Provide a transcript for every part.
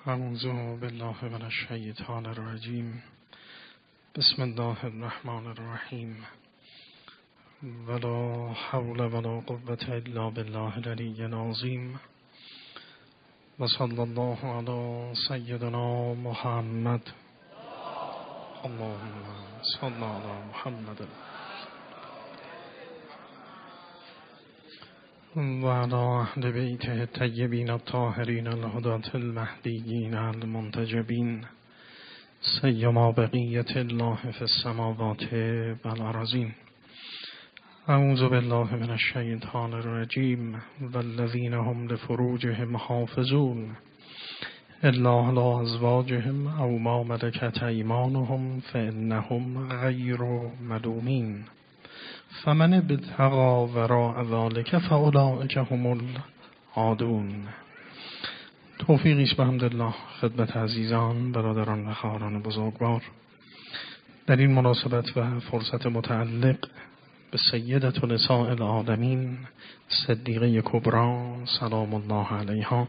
اعوذ بالله من الشیطان الرجیم. بسم الله الرحمن الرحیم. ولا حول ولا قوة الا بالله العلی العظیم. و صلی الله علی سیدنا محمد. اللهم صل علی محمد و علی اهل بیته الطیبین الطاهرین الهداة المهدیین المنتجبین، سیما بقیة الله فی السماوات والارضین. اعوذ بالله من الشیطان الرجیم. والذین هم لفروجهم حافظون الا علی ازواجهم او ما ملکت ایمانهم فانهم غیر ملومین. فمن ابتغى وراء ذلك فاولئک هم العادون. توفیقی است بحمدالله خدمت عزیزان، برادران و خواهران بزرگوار. در این مناسبت و فرصت متعلق به سیدة نساء العالمین صدیقه کبری سلام الله علیها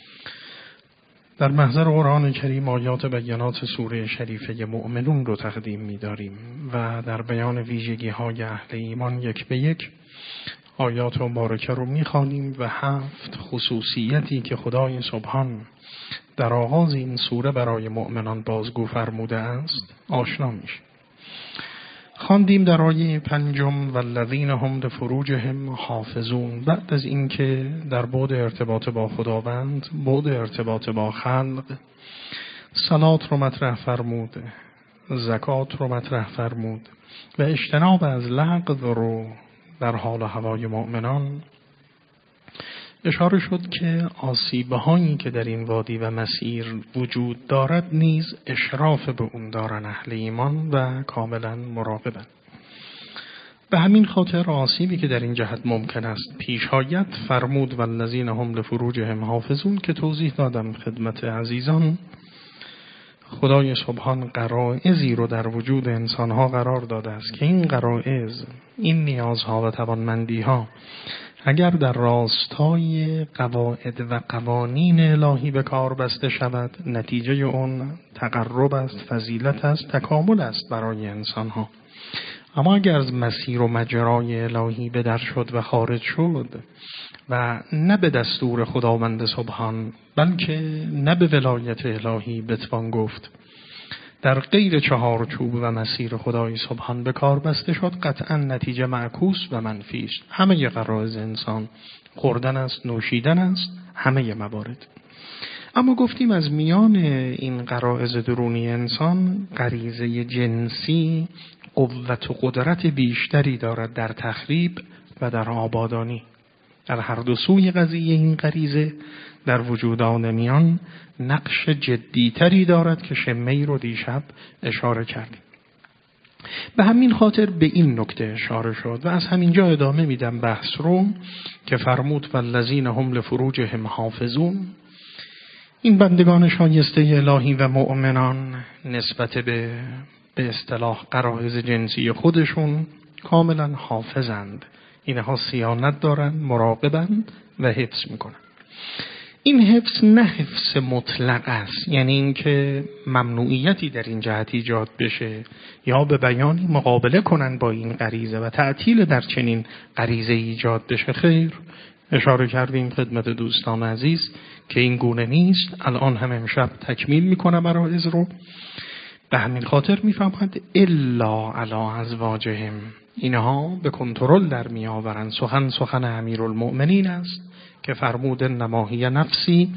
در محضر قرآن کریم آیات بیانات سوره شریفه مؤمنون رو تقدیم می‌داریم و در بیان ویژگی‌های اهل ایمان یک به یک آیات مبارکه رو می‌خوانیم و 7 خصوصیتی که خدای سبحان در آغاز این سوره برای مؤمنان بازگو فرموده است آشنا میشیم. خواندیم در آیه 5 والذین هم لفروجهم حافظون. بعد از اینکه در بعد ارتباط با خداوند، بعد ارتباط با خلق، صلات رو مطرح فرمود، زکات رو مطرح فرمود و اجتناب از لغو رو در حال و هوای مؤمنان، اشاره شد که آسیب‌هایی که در این وادی و مسیر وجود دارد نیز اشراف به اون دارن اهل ایمان و کاملا مراقبن. به همین خاطر آسیبی که در این جهت ممکن است پیش آید فرمود والذین هم لفروجهم حافظون که توضیح دادم خدمت عزیزان. خدای سبحان غرایزی رو در وجود انسانها قرار داده است که این غرایز، این نیازها و توانمندیها اگر در راستای قواعد و قوانین الهی به کار بسته شود، نتیجه اون تقرب است، فضیلت است، تکامل است برای انسانها. اما اگر از مسیر و مجرای الهی به در شد و خارج شد و نه به دستور خداوند سبحان بلکه نه به ولایت الهی بتوان گفت در غیر چهارچوب و مسیر خدای سبحان به کار بسته شد، قطعا نتیجه معکوس و منفی است. همه غرایز انسان خوردن است، نوشیدن است، همه موارد. اما گفتیم از میان این غرایز درونی انسان غریزه جنسی قوت و قدرت بیشتری دارد در تخریب و در آبادانی. در هر دو سوی قضیه این غریزه در وجود آدمیان نقش جدیتری دارد که شمه‌ای رو دیشب اشاره کردیم. به همین خاطر به این نکته اشاره شد و از همینجا ادامه میدم بحث رو که فرمود والذین هم لفروجهم حافظون. این بندگان شایسته الهی و مؤمنان نسبت به اصطلاح غرایز جنسی خودشون کاملا حافظند. اینها صیانت دارن، مراقبند و حفظ میکنن. این حفظ نه حفظ مطلق است، یعنی اینکه ممنوعیتی در این جهت ایجاد بشه یا به بیانی مقابله کنن با این غریزه و تعطیل در چنین غریزه ایجاد بشه. خیر، اشاره کردیم خدمت دوستان عزیز که این گونه نیست. الان هم امشب تکمیل میکنم مراحض رو. به همین خاطر میفهمند الا علی ازواجهم، اینها به کنترل در می آورند. سخن امیرالمؤمنین است که فرمود نماهی نفسی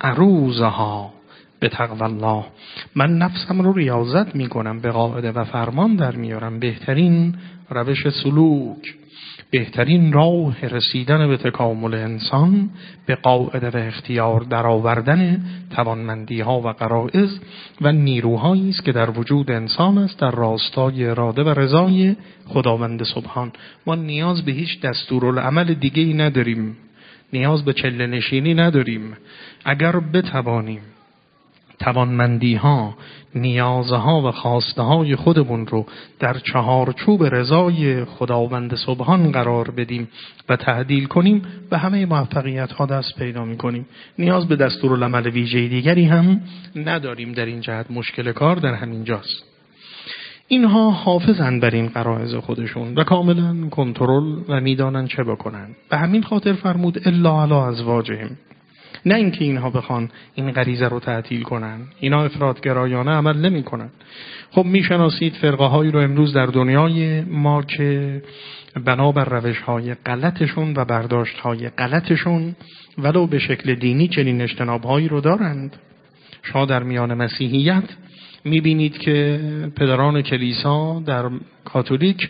عروزها به تقوی الله. من نفسم رو ریاضت می کنم، به قاعده و فرمان در میارم. بهترین روش سلوک، بهترین راه رسیدن به تکامل انسان به قاعده و اختیار در آوردن توانمندی ها و غرایز و نیروهایی است که در وجود انسان است در راستای اراده و رضای خداوند سبحان. ما نیاز به هیچ دستورالعمل دیگه‌ای نداریم، نیاز به چله نشینی نداریم. اگر بتوانیم توانمندی‌ها، نیازها و خواسته‌های خودمون رو در چهارچوب رضای خداوند سبحان قرار بدیم و تعدیل کنیم، به همه موفقیت‌ها دست پیدا می‌کنیم. نیاز به دستورالعمل ویژه دیگری هم نداریم در این جهت. مشکل کار در همین جاست. اینها حافظن بر این غرایز خودشون و کاملا کنترل و میدانن چه بکنن. به همین خاطر فرمود الا علی ازواجهم، نه اینکه اینها بخوان این غریزه رو تعطیل کنن. اینا افراطگرایانه عمل نمی کنن. خب میشناسید فرقه هایی رو امروز در دنیای ما که بنابر روش های غلطشون و برداشت های غلطشون ولو به شکل دینی چنین اجتناب هایی رو دارند. شما در میان مسیحیت میبینید که پدران کلیسا در کاتولیک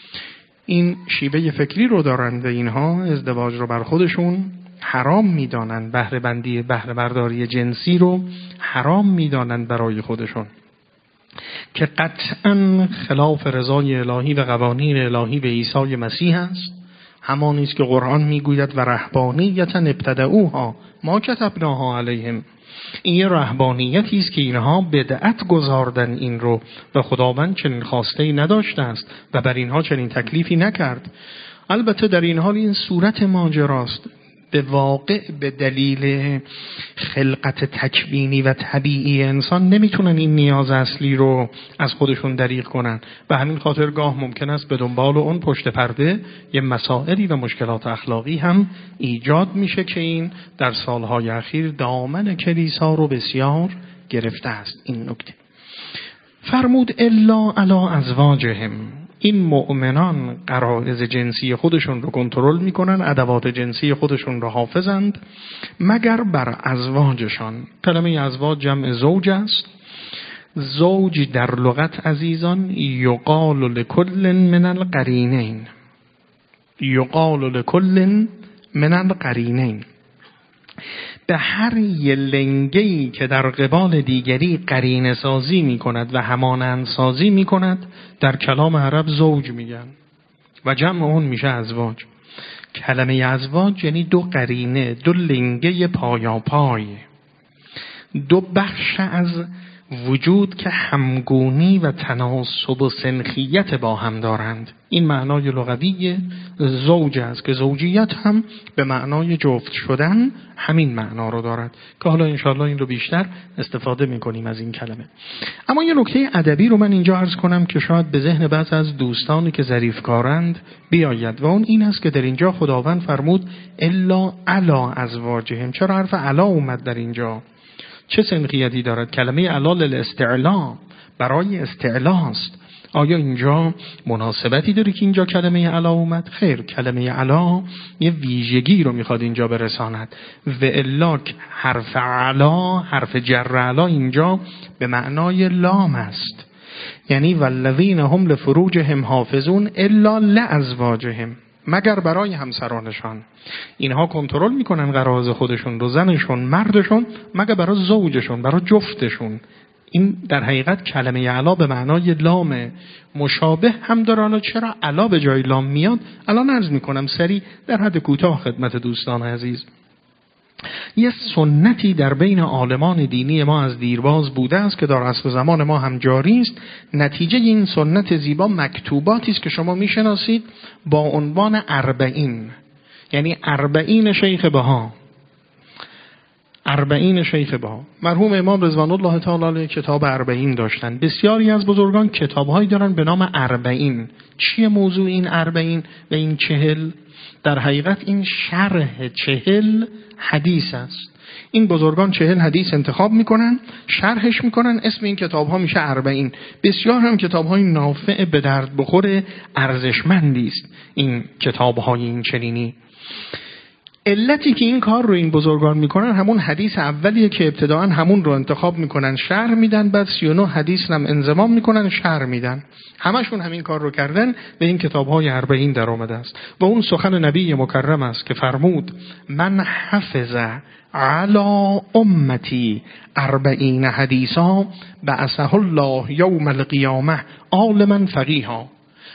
این شیوه فکری رو دارند و اینها ازدواج رو بر خودشون حرام میدانند، بهره برداری جنسی رو حرام میدانند برای خودشون، که قطعا خلاف رضای الهی و قوانین الهی به عیسی مسیح است. همانی است که قرآن میگوید و رهبانیتا ابتدعوها ما کتبناها علیهم. این یه رهبانیتی است که اینها بدعت گذاردن این رو و خداوند چنین خواسته‌ای نداشته است و بر اینها چنین تکلیفی نکرد. البته در این حال این صورت ماجراست. به واقع به دلیل خلقت تکوینی و طبیعی انسان نمیتونن این نیاز اصلی رو از خودشون دریغ کنن. به همین خاطر گاه ممکن است به دنبال اون پشت پرده یه مسائلی و مشکلات اخلاقی هم ایجاد میشه که این در سالهای اخیر دامن کلیسا رو بسیار گرفته است. این نکته فرمود الا علی ازواجهم. این مؤمنان غرایز جنسی خودشون رو کنترل میکنن، ادوات جنسی خودشون رو حافظند، مگر بر ازواجشان. کلمه ازواج جمع زوج است. زوج در لغت عزیزان یقال لکل من القرینین، یقال لکل من القرینین. به هر یه لنگه‌ای که در قبال دیگری قرینه سازی می کند و همانند سازی می کند در کلام عرب زوج میگن و جمع اون میشه ازواج. کلمه ازواج یعنی دو قرینه، دو لنگه پایاپای، دو بخش از وجود که همگونی و تناسب و سنخیت با هم دارند. این معنای لغوی زوج است که زوجیت هم به معنای جفت شدن همین معنا رو دارد که حالا انشاءالله این رو بیشتر استفاده میکنیم از این کلمه. اما یه نکته ادبی رو من اینجا عرض کنم که شاید به ذهن بعض از دوستانی که ظریفکارند بیاید و اون این است که در اینجا خداوند فرمود الا علی ازواجهم. چرا حرف علی اومد در اینجا؟ چه سنخیتی دارد؟ کلمه علا للاستعلا، برای استعلاست. آیا اینجا مناسبتی داره که اینجا کلمه علا اومد؟ خیر، کلمه علا یه ویژگی رو میخواد اینجا برساند و الا حرف علا، حرف جر علا اینجا به معنای لام است، یعنی والذین هم لفروجهم حافظون الا لازواجهم، مگر برای همسرانشان. اینها کنترل میکنن غرایز خودشون رو، زنشون، مردشون، مگر برای زوجشون، برای جفتشون. این در حقیقت کلمه علا به معنای لام مشابه هم داره. چرا علا به جای لام میاد الان عرض میکنم سریع در حد کوتاه خدمت دوستان عزیز. یه سنتی در بین عالمان دینی ما از دیرباز بوده است که در عصر زمان ما هم جاری است. نتیجه این سنت زیبا مکتوباتی است که شما میشناسید با عنوان 40، یعنی 40 شیخ بها. 40 شیخ بها. مرحوم امام رضوان الله تعالی علیه کتاب 40 داشتن. بسیاری از بزرگان کتاب‌هایی دارن به نام 40. چیه موضوع این 40 و این 40؟ در حقیقت این شرح 40 حدیث است. این بزرگان 40 حدیث انتخاب میکنن، شرحش میکنن، اسم این کتاب ها میشه 40. بسیار هم کتاب های نافع، به درد بخور، ارزشمندی است این کتاب های این چنینی. علتی که این کار رو این بزرگان میکنن همون حدیث اولیه که ابتداعا همون رو انتخاب میکنن، شرح میدن، بعد 39 حدیث هم انضمام میکنن، شرح میدن. همشون همین کار رو کردن، به این کتاب‌های 40 در آمده است. و اون سخن نبی مکرم است که فرمود من حفظ علی امتی 40 حدیثا بعثه الله یوم القیامه عالما فقیها.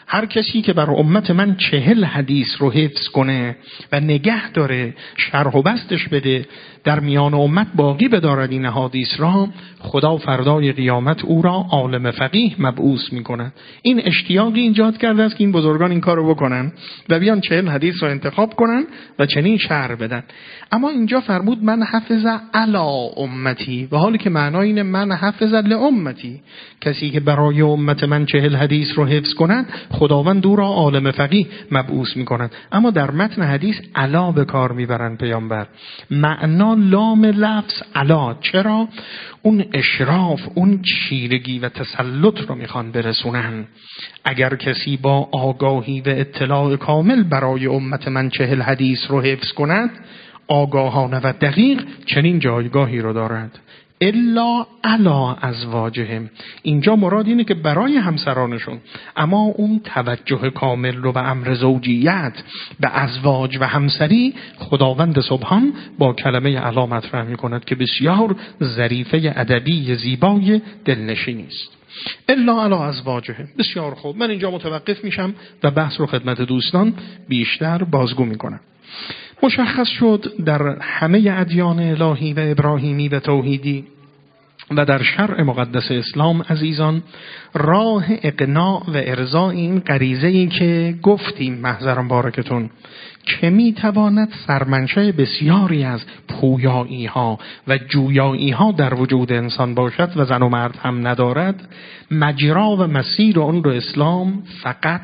هر کسی که بر امت من 40 حدیث رو حفظ کنه و نگه داره، شرح و بستش بده، در میان امت باقی بدارد این حدیث را، خدا فردای قیامت او را عالم فقیه مبعوث میکند. این اشتیاقی ایجاد کرده است که این بزرگان این کارو بکنن و بیان 40 حدیث رو انتخاب کنن و چنین شرح بدن. اما اینجا فرمود من حفظ علی امتی، و حالی که معنای اینه من حفظ لامتی، کسی که برای امت من 40 حدیث رو حفظ کند خداوند او را عالم فقیه مبعوث میکند. اما در متن حدیث علا به کار میبرن پیامبر، معنا لام لفظ علا. چرا؟ اون اشراف، اون چیرگی و تسلط رو میخوان برسونن. اگر کسی با آگاهی و اطلاع کامل برای امت من 40 حدیث رو حفظ کند، آگاهانه و دقیق، چنین جایگاهی رو دارد. الا علی ازواجهم، اینجا مراد اینه که برای همسرانشون، اما اون توجه کامل رو به امر زوجیت، به ازواج و همسری، خداوند سبحان با کلمه علی مطرح میکند که بسیار ظریفه ادبی زیبای دلنشینی است. الا علی ازواجهم. بسیار خوب، من اینجا متوقف میشم و بحث رو خدمت دوستان بیشتر بازگو میکنم. مشخص شد در همه ادیان الهی و ابراهیمی و توحیدی و در شرع مقدس اسلام عزیزان، راه اقناع و ارضاء این غریزه‌ای که گفتیم محضرم بارکتون که میتواند سرمنشأ بسیاری از پویایی ها و جویایی ها در وجود انسان باشد و زن و مرد هم ندارد، مجرا و مسیر اون رو اسلام فقط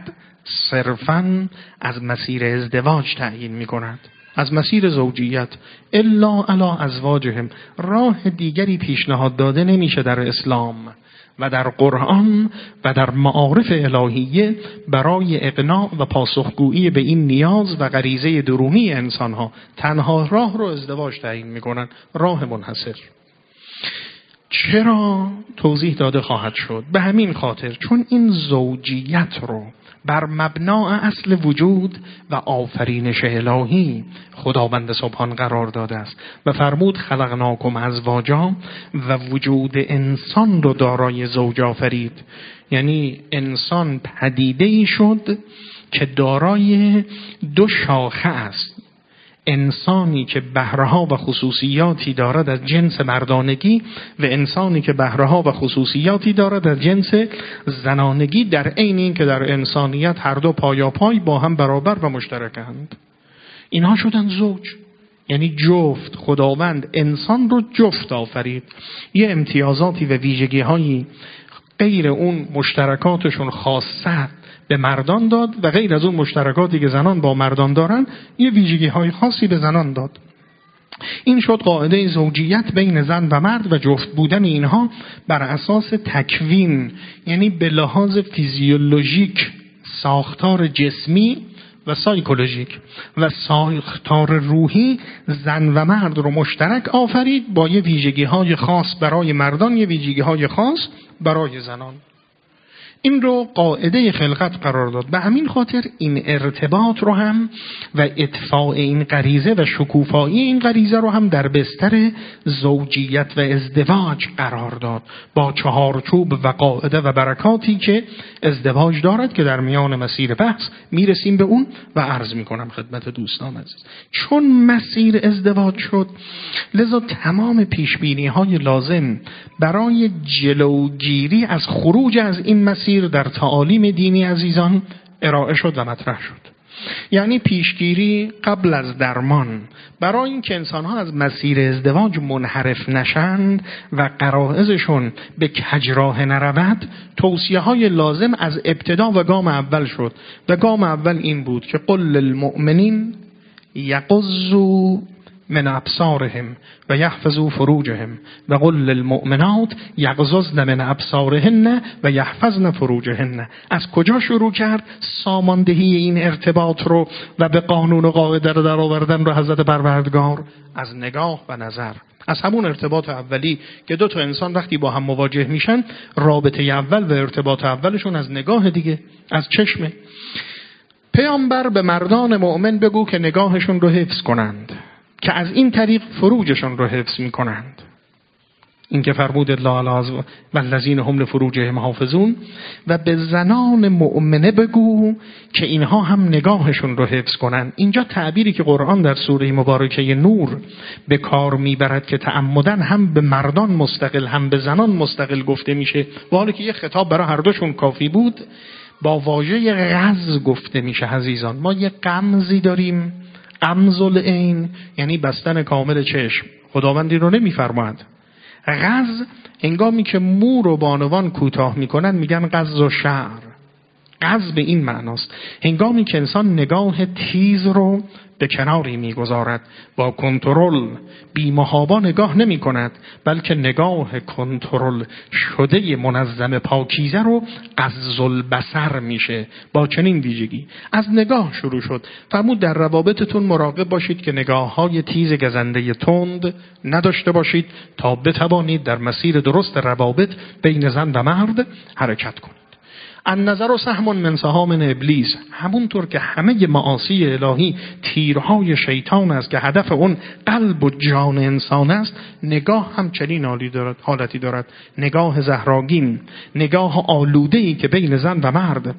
صرفاً از مسیر ازدواج تعیین میکند، از مسیر زوجیت. الا علی ازواجهم، راه دیگری پیشنهاد داده نمیشه در اسلام و در قرآن و در معارف الهیه برای اقناع و پاسخگویی به این نیاز و غریزه درونی انسانها. تنها راه رو ازدواج تعیین میکنن، راه منحصر. چرا؟ توضیح داده خواهد شد. به همین خاطر چون این زوجیت رو بر مبنای اصل وجود و آفرینش الهی خداوند سبحان قرار داده است و فرمود خلقناکم ازواجا، و وجود انسان رو دارای زوج آفرید. یعنی انسان پدیده‌ای شد که دارای دو شاخه است، انسانی که بهره‌ها و خصوصیاتی دارد از جنس مردانگی و انسانی که بهره‌ها و خصوصیاتی دارد از جنس زنانگی، در عین این که در انسانیت هر دو پایاپای با هم برابر و مشترکند. اینها شدن زوج، یعنی جفت. خداوند انسان رو جفت آفرید، یه امتیازاتی و ویژگی‌هایی غیر اون مشترکاتشون خاصه به مردان داد و غیر از اون مشترکاتی که زنان با مردان دارن یه ویژگی‌های خاصی به زنان داد. این شد قاعده زوجیت بین زن و مرد و جفت بودن اینها بر اساس تکوین، یعنی به لحاظ فیزیولوژیک، ساختار جسمی و سایکولوژیک و ساختار روحی، زن و مرد رو مشترک آفرید با یه ویژگی‌های خاص برای مردان، یه ویژگی‌های خاص برای زنان. این رو قاعده خلقت قرار داد. به همین خاطر این ارتباط رو هم و اطفاء این غریزه و شکوفایی این غریزه رو هم در بستر زوجیت و ازدواج قرار داد، با چهارچوب و قاعده و برکاتی که ازدواج دارد که در میان مسیر بحث میرسیم به اون و عرض میکنم خدمت دوستان عزیز. چون مسیر ازدواج شد، لذا تمام پیشبینی های لازم برای جلوگیری از خروج از این مسیر در تعالیم دینی عزیزان ارائه شد و مطرح شد. یعنی پیشگیری قبل از درمان برای اینکه انسان‌ها از مسیر ازدواج منحرف نشند و غرایزشون به کجراه نرود، توصیه‌های لازم از ابتدا و گام اول شد و گام اول این بود که قل للمؤمنین یغضوا من ابصارهم و یحفظوا فروجهم و قل للمؤمنات یغضضن من ابصارهن و یحفظن فروجهن. از کجا شروع کرد؟ ساماندهی این ارتباط رو و به قانون و قاعده رو در آوردن رو حضرت پروردگار از نگاه و نظر، از همون ارتباط اولی که دو تا انسان وقتی با هم مواجه میشن، رابطه اول و ارتباط اولشون از نگاه دیگه، از چشمه. پیامبر به مردان مؤمن بگو که نگاهشون رو حفظ کنند که از این طریق فروجشون رو حفظ می کنند. این که فرمود الله والذین هم لفروجهم حافظون و به زنان مؤمنه بگو که اینها هم نگاهشون رو حفظ کنن. اینجا تعبیری که قرآن در سوره مبارکه نور به کار میبرد که تعمدن هم به مردان مستقل هم به زنان مستقل گفته میشه، و حالا که یه خطاب برای هر دوشون کافی بود، با واژه غز گفته میشه. عزیزان، ما یه غمزی داریم، غمز العین یعنی بستن کامل چشم. خداوندی رو نمیفرماید. غز هنگامی که مو رو بانوان کوتاه میکنن میگن غض و شعر. غض به این معناست هنگامی که انسان نگاه تیز رو به کناری میگذارد، با کنترل بی محابا نگاه نمی کند، بلکه نگاه کنترل شده منظم پاکیزه رو غض البصر میشه. با چنین ویژگی از نگاه شروع شد. فرمود در روابطتون مراقب باشید که نگاه های تیز گزنده تند نداشته باشید تا بتوانید در مسیر درست روابط بین زن و مرد حرکت کنید. النظر و سهم من سهام ابلیس، همونطور که همه معاصی الهی تیرهای شیطان است که هدف اون قلب و جان انسان است، نگاه هم چنین حالتی دارد. نگاه زهراگین، نگاه آلوده‌ای که بین زن و مرد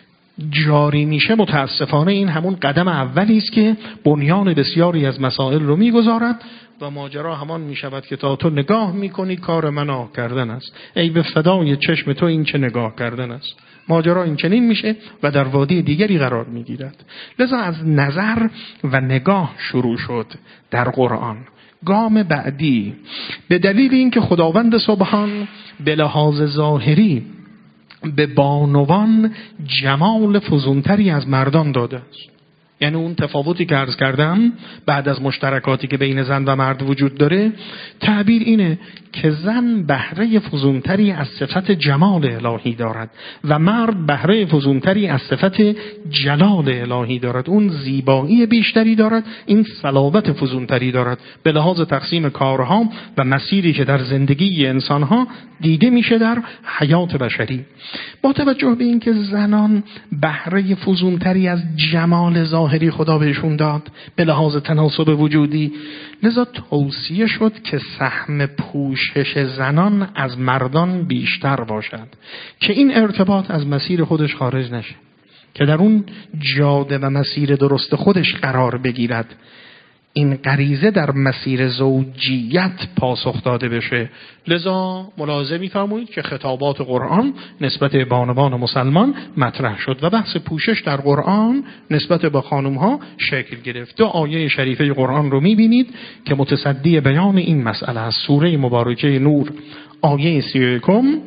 جاری میشه. متاسفانه این همون قدم اولی است که بنیان بسیاری از مسائل رو میگذارد و ماجرا همان میشود که تا تو نگاه میکنی کار من آه کردن است. ای به فدای چشم تو این چه نگاه کردن است. ماجرا این چنین میشه و در وادی دیگری قرار میگیرد. لذا از نظر و نگاه شروع شد در قرآن. گام بعدی به دلیل اینکه خداوند سبحان به لحاظ ظاهری به بانوان جمال فزونتری از مردان داده است. یعنی اون تفاوتی که عرض کردم بعد از مشترکاتی که بین زن و مرد وجود داره، تعبیر اینه که زن بهره فزونتری از صفت جمال الهی دارد و مرد بهره فزونتری از صفت جلال الهی دارد. اون زیبایی بیشتری دارد، این صلابت فزونتری دارد به لحاظ تقسیم کارها و مسیری که در زندگی انسانها دیده میشه در حیات بشری. با توجه به اینکه زنان بهره فزونتری از جمال ظاهری خدا بهشون داد به لحاظ تناسب وجودی، لذا توصیه شد که سهم پوشش زنان از مردان بیشتر باشد که این ارتباط از مسیر خودش خارج نشه، که در اون جاده و مسیر درست خودش قرار بگیرد، این غریزه در مسیر زوجیت پاسخ داده بشه. لذا ملاحظه می‌فرمایید که خطابات قرآن نسبت به بانوان مسلمان مطرح شد و بحث پوشش در قرآن نسبت به خانم‌ها شکل گرفت. دو آیه شریفه قرآن رو می‌بینید که متصدی بیان این مسئله است. سوره مبارکه نور آیه 31،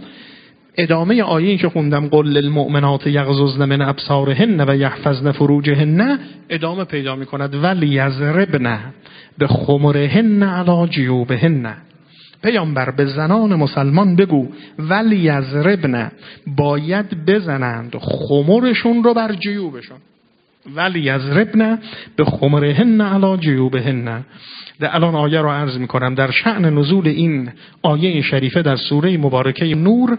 ادامه آیه‌ای که خوندم قل للمؤمنات یغضضن من ابصارهن و یحفظن فروجهن، ادامه پیدا می‌کند ولیضربن بخمرهن علی جیوبهن. پیامبر به زنان مسلمان بگو ولیضربن، باید بزنند خمرشون رو بر جیوبشون. ولیضربن بخمرهن علی جیوبهن. در الان آیه رو عرض می‌کنم. در شأن نزول این آیه شریفه در سوره مبارکه نور،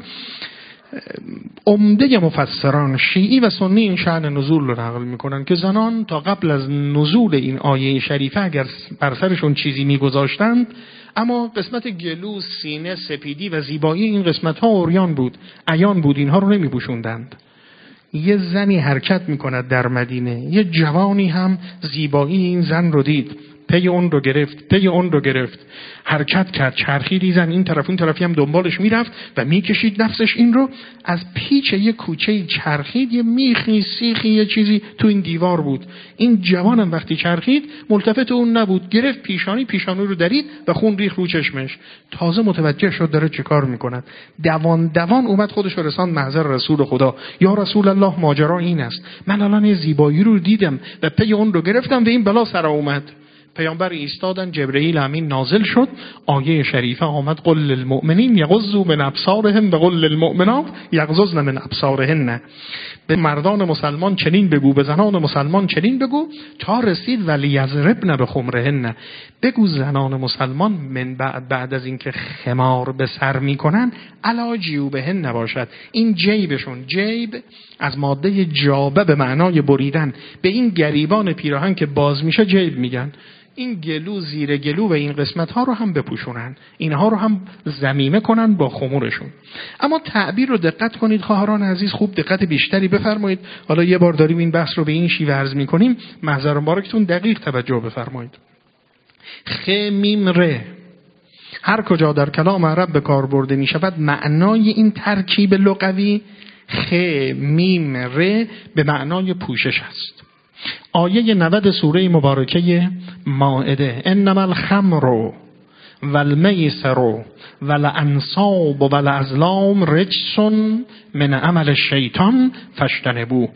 عمده مفسران شیعی و سنی این شأن نزول رو نقل می‌کنن که زنان تا قبل از نزول این آیه شریفه اگر بر سرشون چیزی می‌گذاشتند، اما قسمت گلو، سینه، سپیدی و زیبایی این قسمت‌ها عریان بود، عیان بود، اینها رو نمی‌پوشوندند. یه زنی حرکت می‌کند در مدینه، یه جوانی هم زیبایی این زن رو دید، پی اون رو گرفت، حرکت کرد، چرخیدی زن این طرف اون طرفی هم دنبالش میرفت و میکشید نفسش این رو، از پیچ یه کوچه چرخید، یه میخی سیخی یه چیزی تو این دیوار بود. این جوانم وقتی چرخید ملتفت اون نبود، گرفت پیشانی رو درید و خون ریخ رو چشمش. تازه متوجه شد داره چه کار میکند. دوان اومد خودش رو رساند محضر رسول خدا. یا رسول الله ماجرا این است، من الان یه زیبایی رو دیدم و پی اون رو گرفتم و این بلا سر اومد. پیامبر ایستادن، جبرئیل امین نازل شد، آیه شریفه آمد قل للمؤمنین یغضوا من ابصارهم و قل للمؤمنات یغضضن من ابصارهن. به مردان مسلمان چنین بگو، به زنان مسلمان چنین بگو، تا رسید ولیضربن بخمرهن. بگو زنان مسلمان من بعد از اینکه خمار به سر میکنن علی جیوبهن نباشد. این جیبشون، جیب از ماده جابه به معنای بریدن، به این گریبان پیراهن که باز میشه جیب میگن. این گلو زیر گلو و این قسمت ها رو هم بپوشونن، اینها رو هم ضمیمه کنن با خمورشون. اما تعبیر رو دقت کنید خواهران عزیز، خوب دقت بیشتری بفرمایید. حالا یه بار داریم این بحث رو به این شیوه عرض می‌کنیم، محضر مبارکتون دقیق توجه بفرمایید. خ میم ر هر کجا در کلام عرب به کار برده می شود، معنای این ترکیب لغوی خ میم ر به معنای پوشش است. آیه 90 سوره مبارکه مائده: انما الخمر والمیسر والانصاب والازلام رجس من عمل الشیطان فاجتنبوه.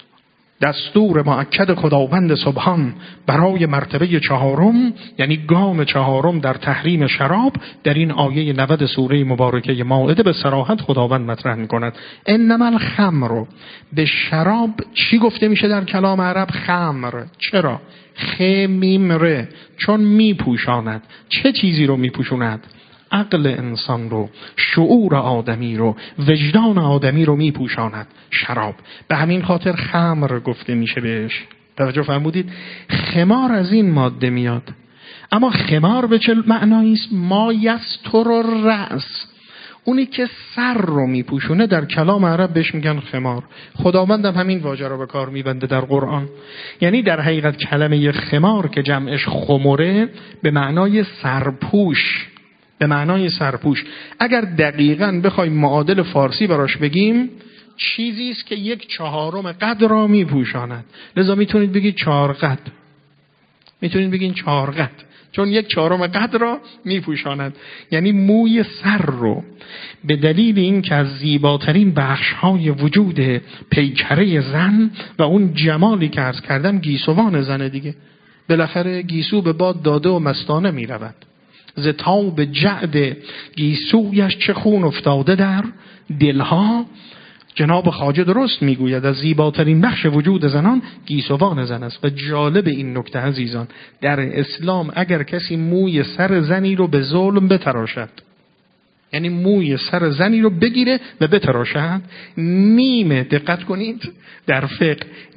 دستور مؤکد خداوند سبحان برای مرتبه چهارم، یعنی گام چهارم در تحریم شراب، در این آیه 90 سوره مبارکه مائده به صراحت خداوند مطرح می‌کند. انما الخمر، به شراب چی گفته میشه در کلام عرب؟ خمر. چرا؟ خ میم ر، چون میپوشاند. چه چیزی رو میپوشاند؟ عقل انسان رو، شعور آدمی رو، وجدان آدمی رو میپوشاند شراب. به همین خاطر خمر گفته میشه بهش. توجه فرمودید؟ خمار از این ماده میاد. اما خمار به چه معنایی است؟ ما یستر الرأس، اونی که سر رو میپوشونه در کلام عرب بهش میگن خمار. خداوند هم همین واژه رو به کار میبنده در قرآن. یعنی در حقیقت کلمه خمار که جمعش خمره به معنای سرپوش، به معنای سرپوش. اگر دقیقاً بخوایم معادل فارسی براش بگیم، چیزی است که 1/4 قد را میپوشاند. لذا میتونید بگید 4 قد، میتونید بگید 4 قد، چون 1/4 قد را میپوشاند. یعنی موی سر رو به دلیل این که از زیباترین بخش‌های وجود پیکره زن و اون جمالی که عرض کردم، گیسوان زنه دیگه. بالاخره گیسو به باد داده و مستانه میرود. ز تاب جعد گیسویش چه خون افتاده در دلها. جناب خواجه درست میگوید از زیباترین بخش وجود زنان گیسوان زن است. و جالب این نکته عزیزان، در اسلام اگر کسی موی سر زنی رو به ظلم بتراشد، یعنی موی سر زنی رو بگیره و بتراشد، نیمه، دقت کنید در فقه،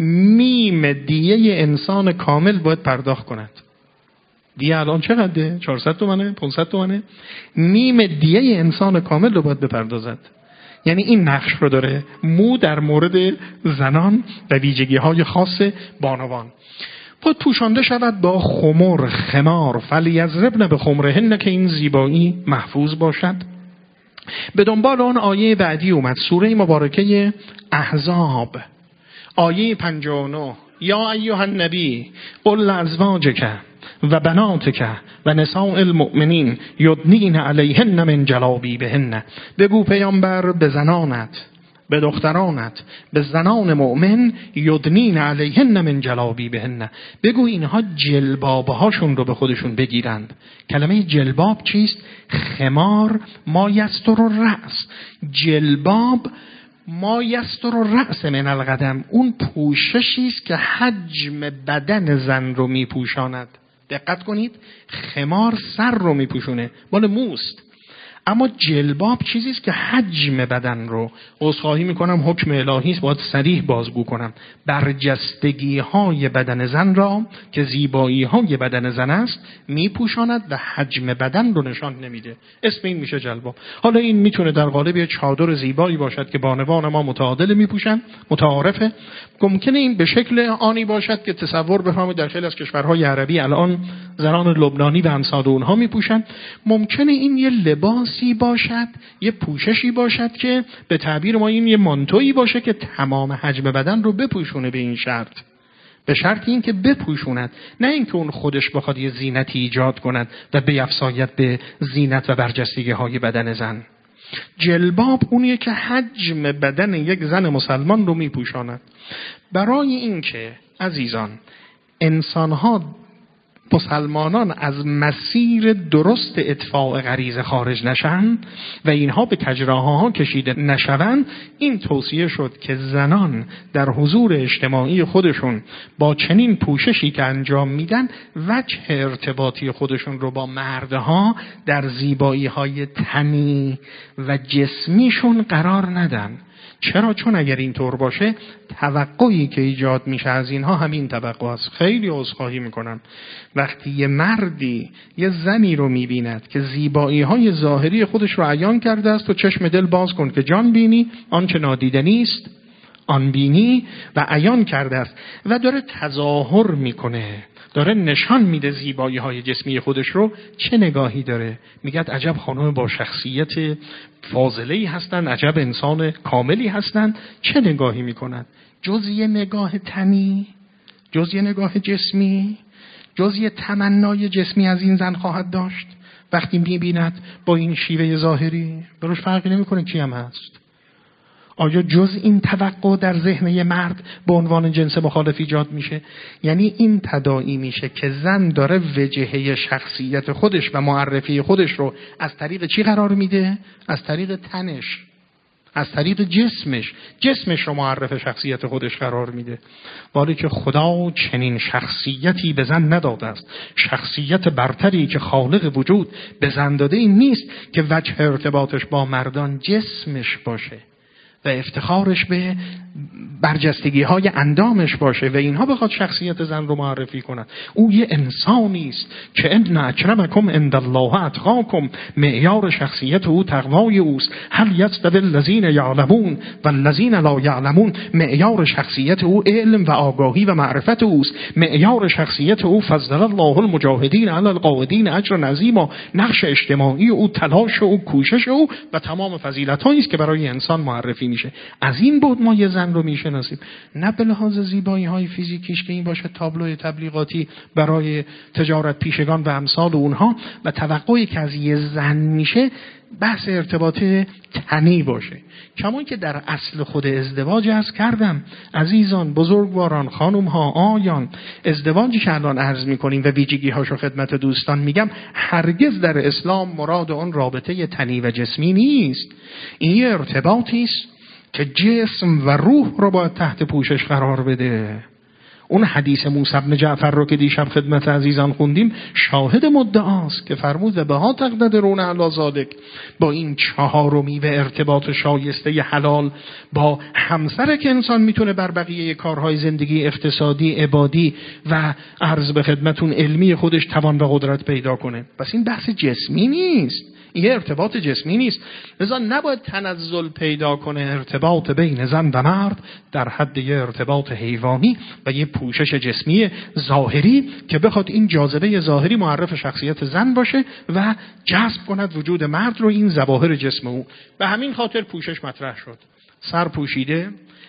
نیمه دیه انسان کامل باید پرداخت کند. دیه الان چقدره؟ 400 تومنه؟ 500 تومنه؟ نیم دیه انسان کامل رو باید بپردازد. یعنی این نقش رو داره مو در مورد زنان و ویژگی‌های خاص بانوان. باید پوشانده شود با خمر، خمار، فلیضربن بخمرهن، که این زیبایی محفوظ باشد. به دنبال آن آیه بعدی اومد سوره مبارکه احزاب، آیه 59: یا ایها النبی قل لازواجک و بناتک و نساء المؤمنین یدنین علیهن من جلابیبهن. بگو پیامبر به زنانت، به دخترانت، به زنان مؤمن، یدنین علیهن من جلابیبهن، بگو اینها جلبابهاشون رو به خودشون بگیرند. کلمه جلباب چیست؟ خمار ما یستر الرأس. جلباب ما یستر الرأس من القدم، اون پوششی است که حجم بدن زن رو میپوشاند. دقت کنید، خمار سر رو میپوشونه، مال موست. اما جلباب چیزی است که حجم بدن رو، عذرخواهی میکنم حکم الهی است، باید صریح بازگو کنم، برجستگی های بدن زن را که زیبایی های بدن زن است میپوشاند و حجم بدن رو نشان نمیده. اسم این میشه جلباب. حالا این میتونه در قالب یه چادر زیبایی باشد که بانوان ما متعادل میپوشن، متعارفه. ممکنه این به شکل آنی باشد که تصور بفرمایید در خیلی از کشورهای عربی الان زنان لبنانی و امثال اونها میپوشن. ممکنه این یه لباسی باشد، یه پوششی باشد که به تعبیر ما این یه مانتویی باشه که تمام حجم بدن رو بپوشونه، به این شرط، به شرط این که بپوشوند، نه اینکه اون خودش بخواد یه زینتی ایجاد کند و بیفزاید به زینت و برجستگی های بدن زن. جلباب اونیه که حجم بدن یک زن مسلمان رو میپوشاند. برای اینکه عزیزان انسانها، مسلمانان از مسیر درست ادفاع غریزه خارج نشن و اینها به کجراها کشیده نشوند، این توصیه شد که زنان در حضور اجتماعی خودشون با چنین پوششی که انجام میدن وجه ارتباطی خودشون رو با مردها در زیبایی های تنی و جسمیشون قرار ندن. چرا؟ چون اگر اینطور باشه توقعی که ایجاد میشه از اینها همین توقع است. خیلی عذرخواهی میکنم، وقتی یه مردی یه زنی رو میبیند که زیبایی های ظاهری خودش رو عیان کرده است، تو چشم دل باز کن که جان بینی آنچه نادیدنی است آن بینی، و عیان کرده است و داره تظاهر میکنه، داره نشان میده زیبایی های جسمی خودش رو. چه نگاهی داره؟ میگه عجب خانم با شخصیت فاضله‌ای هستن، عجب انسان کاملی هستن. چه نگاهی میکنن؟ جز یه نگاه تنی، جز یه نگاه جسمی، جز یه تمنای جسمی از این زن خواهد داشت وقتی میبیند با این شیوه ظاهری؟ بروش فرقی نمیکنه کی هم هست. آیا جز این توقع در ذهن یه مرد به عنوان جنس مخالف ایجاد میشه؟ یعنی این تداعی میشه که زن داره وجهه شخصیت خودش و معرفی خودش رو از طریق چی قرار میده؟ از طریق تنش، از طریق جسمش رو معرف شخصیت خودش قرار میده. ولی که خدا چنین شخصیتی به زن نداده است. شخصیت برتری که خالق وجود به زن داده این نیست که وجه ارتباطش با مردان جسمش باشه و افتخارش به برجستگی های اندامش باشه و اینها بخواد شخصیت زن رو معرفی کند. او یه انسانی است که ان اکرمکم عند الله اتقاکم، معیار شخصیت او تقوای اوست. هل یستوی الذین یعلمون و الذین لا یعلمون، معیار شخصیت او علم و آگاهی و معرفت اوست. معیار شخصیت او فضل الله المجاهدین علی القاعدین اجرا عظیما، نقش اجتماعی او، تلاش او، کوشش او و تمام فضیلت‌هایی است که برای انسان معرفی میشه. از این بود ما یه زن رو میشناسیم، نه به لحاظ زیبایی های فیزیکیش که این باشه تابلوی تبلیغاتی برای تجارت پیشگان و امثال اونها، و توقعی که از یه زن میشه بحث ارتباط تنی باشه. کمان که در اصل خود ازدواج عرض کردم عزیزان، بزرگواران، خانم ها، آیان، ازدواجی که الان عرض میکنیم و ویژگی هاشو خدمت دوستان میگم، هرگز در اسلام مراد اون رابطه تنی و جسمی نیست. این ارتباطی است که جسم و روح رو باید تحت پوشش قرار بده. اون حدیث موسی بن جعفر رو که دیشب خدمت عزیزان خوندیم شاهد مدعاست که فرمود به ها تقدرون علی ذالک، با این چهارمی و ارتباط شایسته حلال با همسر که انسان میتونه بر بقیه کارهای زندگی اقتصادی، عبادی و عرض به خدمتون علمی خودش توان و قدرت پیدا کنه. پس این بحث جسمی نیست، این ارتباط جسمی نیست. لذا نباید تنزل پیدا کنه ارتباط بین زن و مرد در حد یه ارتباط حیوانی و یه پوشش جسمی ظاهری که بخواد این جاذبه ظاهری معرف شخصیت زن باشه و جذب کند وجود مرد رو، این ظواهر جسم او. به همین خاطر پوشش مطرح شد. سر پوشیده،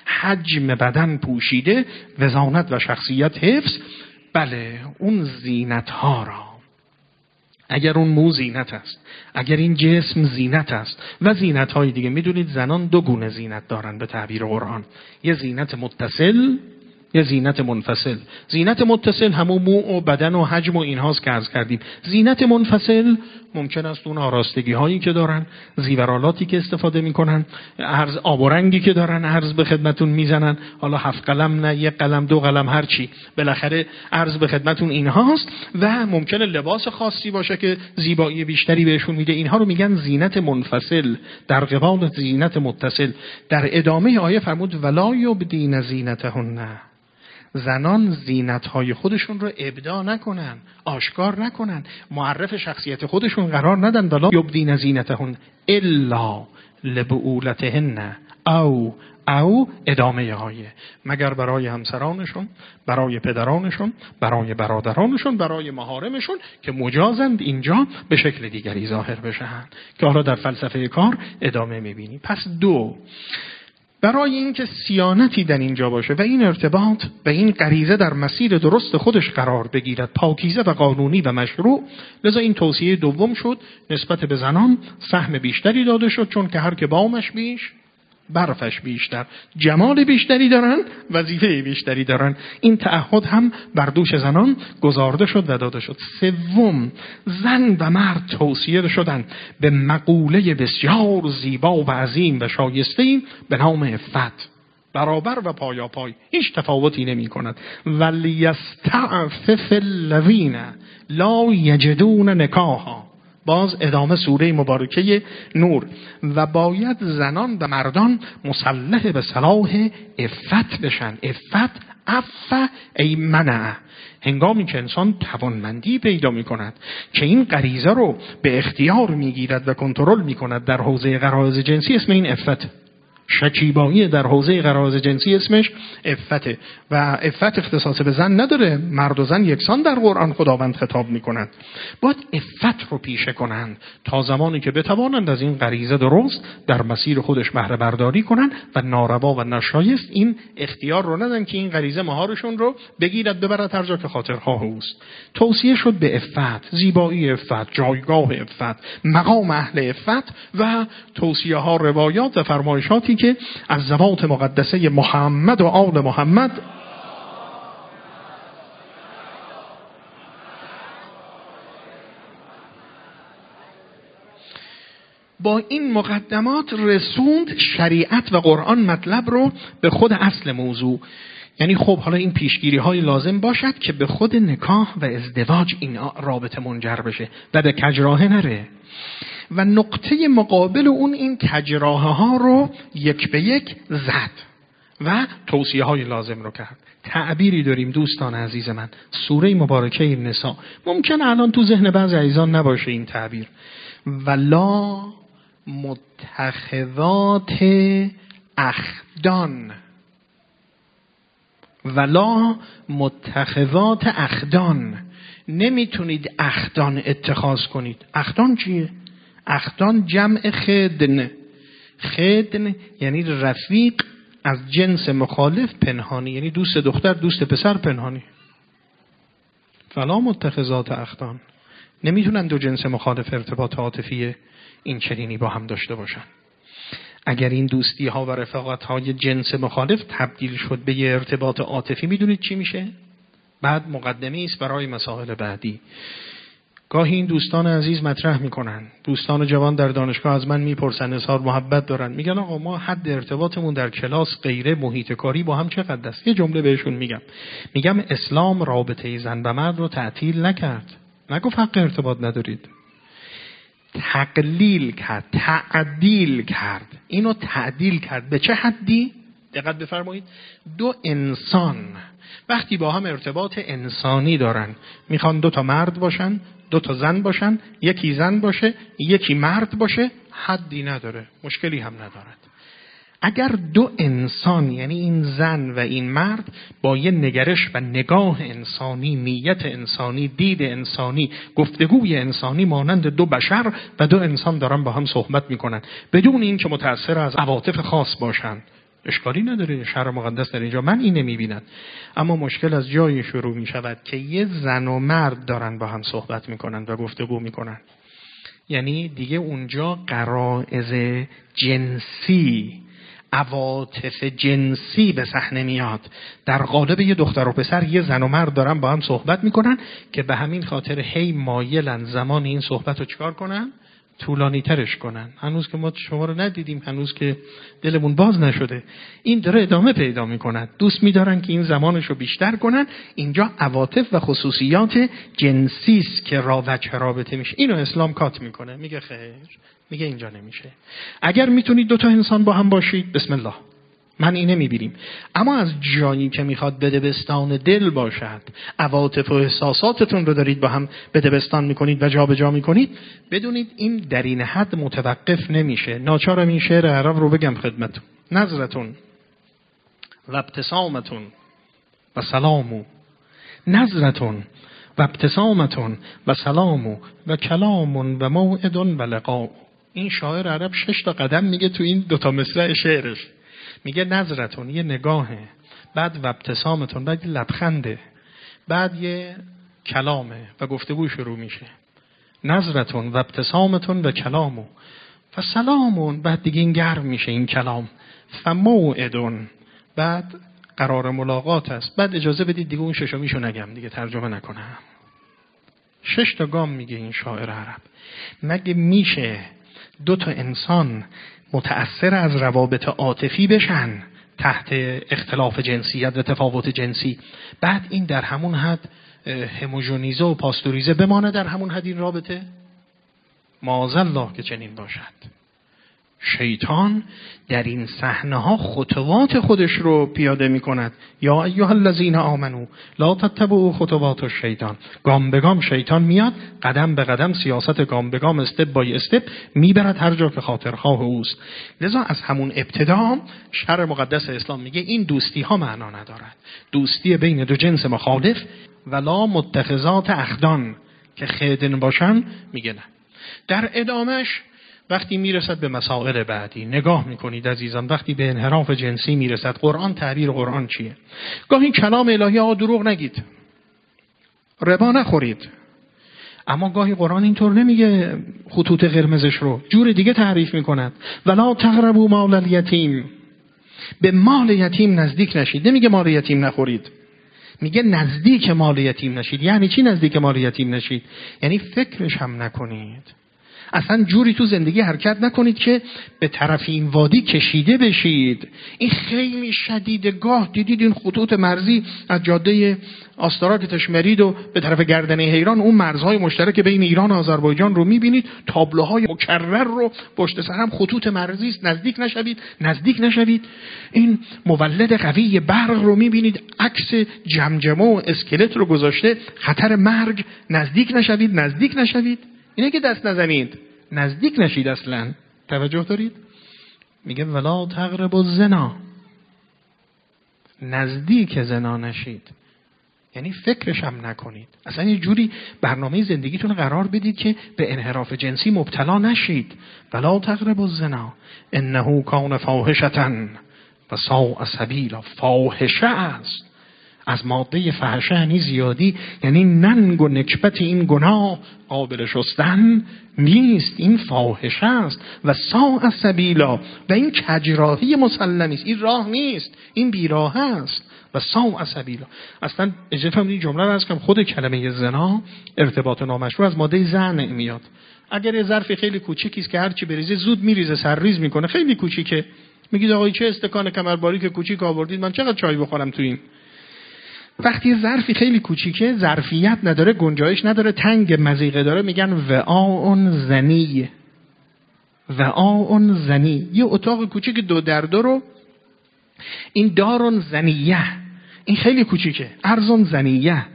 حجم بدن پوشیده، وزانت و شخصیت حفظ. بله، اون زینت ها را، اگر اون مو زینت است، اگر این جسم زینت است و زینت های دیگه، میدونید زنان دو گونه زینت دارن به تعبیر قرآن، یه زینت متصل، یه زینت منفصل. زینت متصل همون مو و بدن و حجم و اینهاست که عرض کردیم. زینت منفصل ممکن است اون آراستگی هایی که دارن، زیورالاتی که استفاده میکنن، عرض آب و رنگی که دارن عرض به خدمتون میزنن، حالا 7 قلم نه 1 قلم 2 قلم هر چی، بالاخره عرض به خدمتون اینهاست. و ممکنه لباس خاصی باشه که زیبایی بیشتری بهشون میده. اینها رو میگن زینت منفصل در قبال زینت متصل. در ادامه آیه فرمود ولا یبدین زینتهن، زنان زینت‌های خودشون رو ابداع نکنن، آشکار نکنن، معرف شخصیت خودشون قرار ندن. ولا یبدین زینتهن الا لبعولتهن او ادامه آیه، مگر برای همسرانشون، برای پدرانشون، برای برادرانشون، برای محارمشون که مجازند اینجا به شکل دیگری ظاهر بشن، که حالا در فلسفه کار ادامه میبینی. پس 2، برای اینکه صیانتی در اینجا باشه و این ارتباط و این غریزه در مسیر درست خودش قرار بگیرد، پاکیزه و قانونی و مشروع، لذا این توصیه دوم شد، نسبت به زنان سهم بیشتری داده شد، چون که هر که بامش بیش برفش بیشتر، جمال بیشتری دارن، وظیفه بیشتری دارن. این تعهد هم بر دوش زنان گذارده شد و داده شد. 3، زن و مرد توصیه شدن به مقوله بسیار زیبا و عظیم و شایسته به نام عفت، برابر و پایاپای، هیچ تفاوتی نمی کند. ولیستعفف الذین لا یجدون نکاحا، باز ادامه سوره مبارکه نور. و باید زنان و مردان مسلح به صلاح عفت بشن. عفت عفه ای منع، هنگامی که انسان توانمندی پیدا می کند که این غریزه رو به اختیار می گیرد و کنترل می کند در حوزه غرایز جنسی، اسم این عفت. شکیبایی در حوزه غرایز جنسی اسمش عفته. و عفت اختصاص به زن نداره، مرد و زن یکسان در قرآن خداوند خطاب میکنند. باید عفت رو پیشه کنند تا زمانی که بتوانند از این غریزه درست در مسیر خودش بهره برداری کنند و ناروا و ناشایست این اختیار رو ندن که این غریزه مهارشون رو بگیرد ببرد هر جا که خاطرخواه اوست. توصیه شد به عفت، زیبایی عفت، جایگاه عفت، مقام اهل عفت و توصیه ها، روایات و فرمایشاتی که از زبان مقدسه محمد و آل محمد با این مقدمات رسوند شریعت و قرآن مطلب رو به خود اصل موضوع. یعنی خب حالا این پیشگیری های لازم باشد که به خود نکاح و ازدواج این رابطه منجر بشه و به کجراهه نره. و نقطه مقابل اون این کجراهه ها رو یک به یک زد و توصیه های لازم رو کرد. تعبیری داریم دوستان عزیز من، سوره مبارکه نساء. ممکن الان تو ذهن بعضی عزیزان نباشه این تعبیر. ولا متخذات اخدان، ولا متخذات اخدان، نمیتونید اخدان اتخاذ کنید. اخدان چیه؟ اخدان جمع خدن. خدن یعنی رفیق از جنس مخالف پنهانی، یعنی دوست دختر دوست پسر پنهانی. فلا متخذات اخدان، نمیتونن دو جنس مخالف ارتباط عاطفی این چنینی با هم داشته باشن. اگر این دوستی ها و رفاقت های جنس مخالف تبدیل شد به یه ارتباط عاطفی، میدونید چی میشه؟ بعد مقدمه است برای مسائل بعدی. گاهی این دوستان عزیز مطرح میکنن، دوستان جوان در دانشگاه از من میپرسن، اظهار محبت دارن، میگن آقا ما حد ارتباطمون در کلاس غیره محیط کاری با هم چقدر است؟ یه جمله بهشون میگم اسلام رابطه زن و مرد رو تعطیل نکرد، نگفت حق ارتباط ندارید، تقلیل کرد، تعدیل کرد. اینو تعدیل کرد به چه حدی؟ دقت بفرمایید. دو انسان وقتی با هم ارتباط انسانی دارن، میخوان دو تا مرد باشن، دو تا زن باشن، یکی زن باشه یکی مرد باشه، حدی نداره، مشکلی هم ندارد. اگر دو انسان یعنی این زن و این مرد با یه نگرش و نگاه انسانی، نیت انسانی، دید انسانی، گفتگوی انسانی مانند دو بشر و دو انسان دارن با هم صحبت میکنن بدون این که متأثر از عواطف خاص باشن، اشکالی نداره. شرع مقدس در اینجا من اینه میبینن. اما مشکل از جایی شروع میشود که یه زن و مرد دارن با هم صحبت میکنن و گفتگو میکنن، یعنی دیگه اونجا غرایز جنسی، عواطف جنسی به صحنه میاد. در قالب یه دختر و پسر یه زن و مرد دارن با هم صحبت میکنن که به همین خاطر هی مایلن زمان این صحبت رو چکار کنن؟ طولانی ترش کنن. هنوز که ما شما رو ندیدیم، هنوز که دلمون باز نشده، این داره ادامه پیدا میکند. دوست میدارن که این زمانش رو بیشتر کنن. اینجا عواطف و خصوصیات جنسی است که وجه رابطه میشه. اینو اسلام کات میکنه، میگه خیر، میگه اینجا نمیشه. اگر میتونید دو تا انسان با هم باشید بسم الله، من اینه میبینیم. اما از جایی که میخواد بدبستان دل باشد، عواطف و احساساتتون رو دارید با هم بدبستان میکنید و جا به جا میکنید، بدونید این در این حد متوقف نمیشه. ناچارم این شعر عرب رو بگم خدمتون. نظرتون و ابتسامتون و سلامو، نظرتون و ابتسامتون و سلامو و کلامون و موعدون و لقاء. این شاعر عرب 6 تا قدم میگه تو این 2 تا مصرع شعرش. میگه نظرتون یه نگاهه، بعد و ابتسامتون بعد یه لبخنده، بعد یه کلامه و گفتگو شروع میشه. نظرتون و ابتسامتون و کلامو و سلامون، بعد دیگه این گرم میشه این کلام. فموعدون، بعد قرار ملاقات است. بعد اجازه بدید دیگه اون ششمیشو نگم دیگه، ترجمه نکنم. 6 تا گام میگه این شاعر عرب. مگه میشه 2 تا انسان متأثر از روابط عاطفی بشن تحت اختلاف جنسیت و تفاوت جنسی، بعد این در همون حد هموژنیزه و پاستوریزه بمانه در همون حد این رابطه؟ معاذالله که چنین باشد. شیطان در این صحنه‌ها خطوات خودش رو پیاده می‌کند. یا ایها الذین آمنو لا تتبعوا خطوات الشیطان. گام به گام شیطان میاد، قدم به قدم سیاست گام به گام، استپ بای استپ میبرد هر جا که خاطرخواه اوست. لذا از همون ابتدا شرع مقدس اسلام میگه این دوستی ها معنا ندارد. دوستی بین دو جنس مخالف ولا متخذات اخدان که خیدن باشن میگه نه. در ادامش وقتی میرسد به مسائل بعدی نگاه میکنید عزیزان، وقتی به انحراف جنسی میرسد قرآن تعبیر قرآن چیه؟ گاهی کلام الهی آقا دروغ نگید، ربا نخورید، اما گاهی قرآن اینطور نمیگه، خطوط قرمزش رو جور دیگه تعریف میکند. ولا تقربوا مال الیتیم، به مال یتیم نزدیک نشید. نمیگه مال یتیم نخورید، میگه نزدیک مال یتیم نشید. یعنی چی نزدیک مال یتیم نشید؟ یعنی فکرش هم نکنید، اصلا جوری تو زندگی حرکت نکنید که به طرف این وادی کشیده بشید. این خیلی شدیده. گاه دیدید این خطوط مرزی از جاده آستارا که تشمرید و به طرف گردنه حیران، اون مرزهای مشترک بین ایران و آذربایجان رو میبینید، تابلوهای مکرر رو پشت سر هم خطوط مرزی است، نزدیک نشوید، نزدیک نشوید. این مولد قوی برق رو میبینید، عکس جمجمه و اسکلت رو گذاشته، خطر مرگ، نزدیک نشوید، نزدیک نشوید. اینه که دست نزنید، نزدیک نشید اصلا. توجه دارید؟ میگه ولا تقربوا الزنا، نزدیک زنا نشید، یعنی فکرش هم نکنید. اصلا یه جوری برنامه زندگیتون قرار بدید که به انحراف جنسی مبتلا نشید. ولا تقربوا الزنا انه کان فاحشة و ساء سبیلا. فاحشه است، از ماده فحشه یعنی زیادی، یعنی ننگ و نکبت این گناه قابل شستن نیست، این فاحشه است. و ساء سبیلا، و این کجراهی مسلمی است، این راه نیست، این بیراه است. و ساء سبیلا. اصلا اجازه این جمله رو از که خود کلمه زنا ارتباط نامشروع از ماده زن میاد. اگر یه ظرف خیلی کوچیکی است که هر چی بریزه زود میریزه، سرریز میکنه، خیلی کوچیکه، میگید آقای چه استکان کمرباری کوچیک آوردید، من چقدر چای بخورم تو این؟ وقتی ظرفی خیلی کوچیکه، ظرفیت نداره، گنجایش نداره، تنگ مضیقه داره، میگن وعاء زنی. وعاء زنی، یه اتاق کوچیک 2 در 2 رو، این دارون زنیه، این خیلی کوچیکه، ارزون زنیه.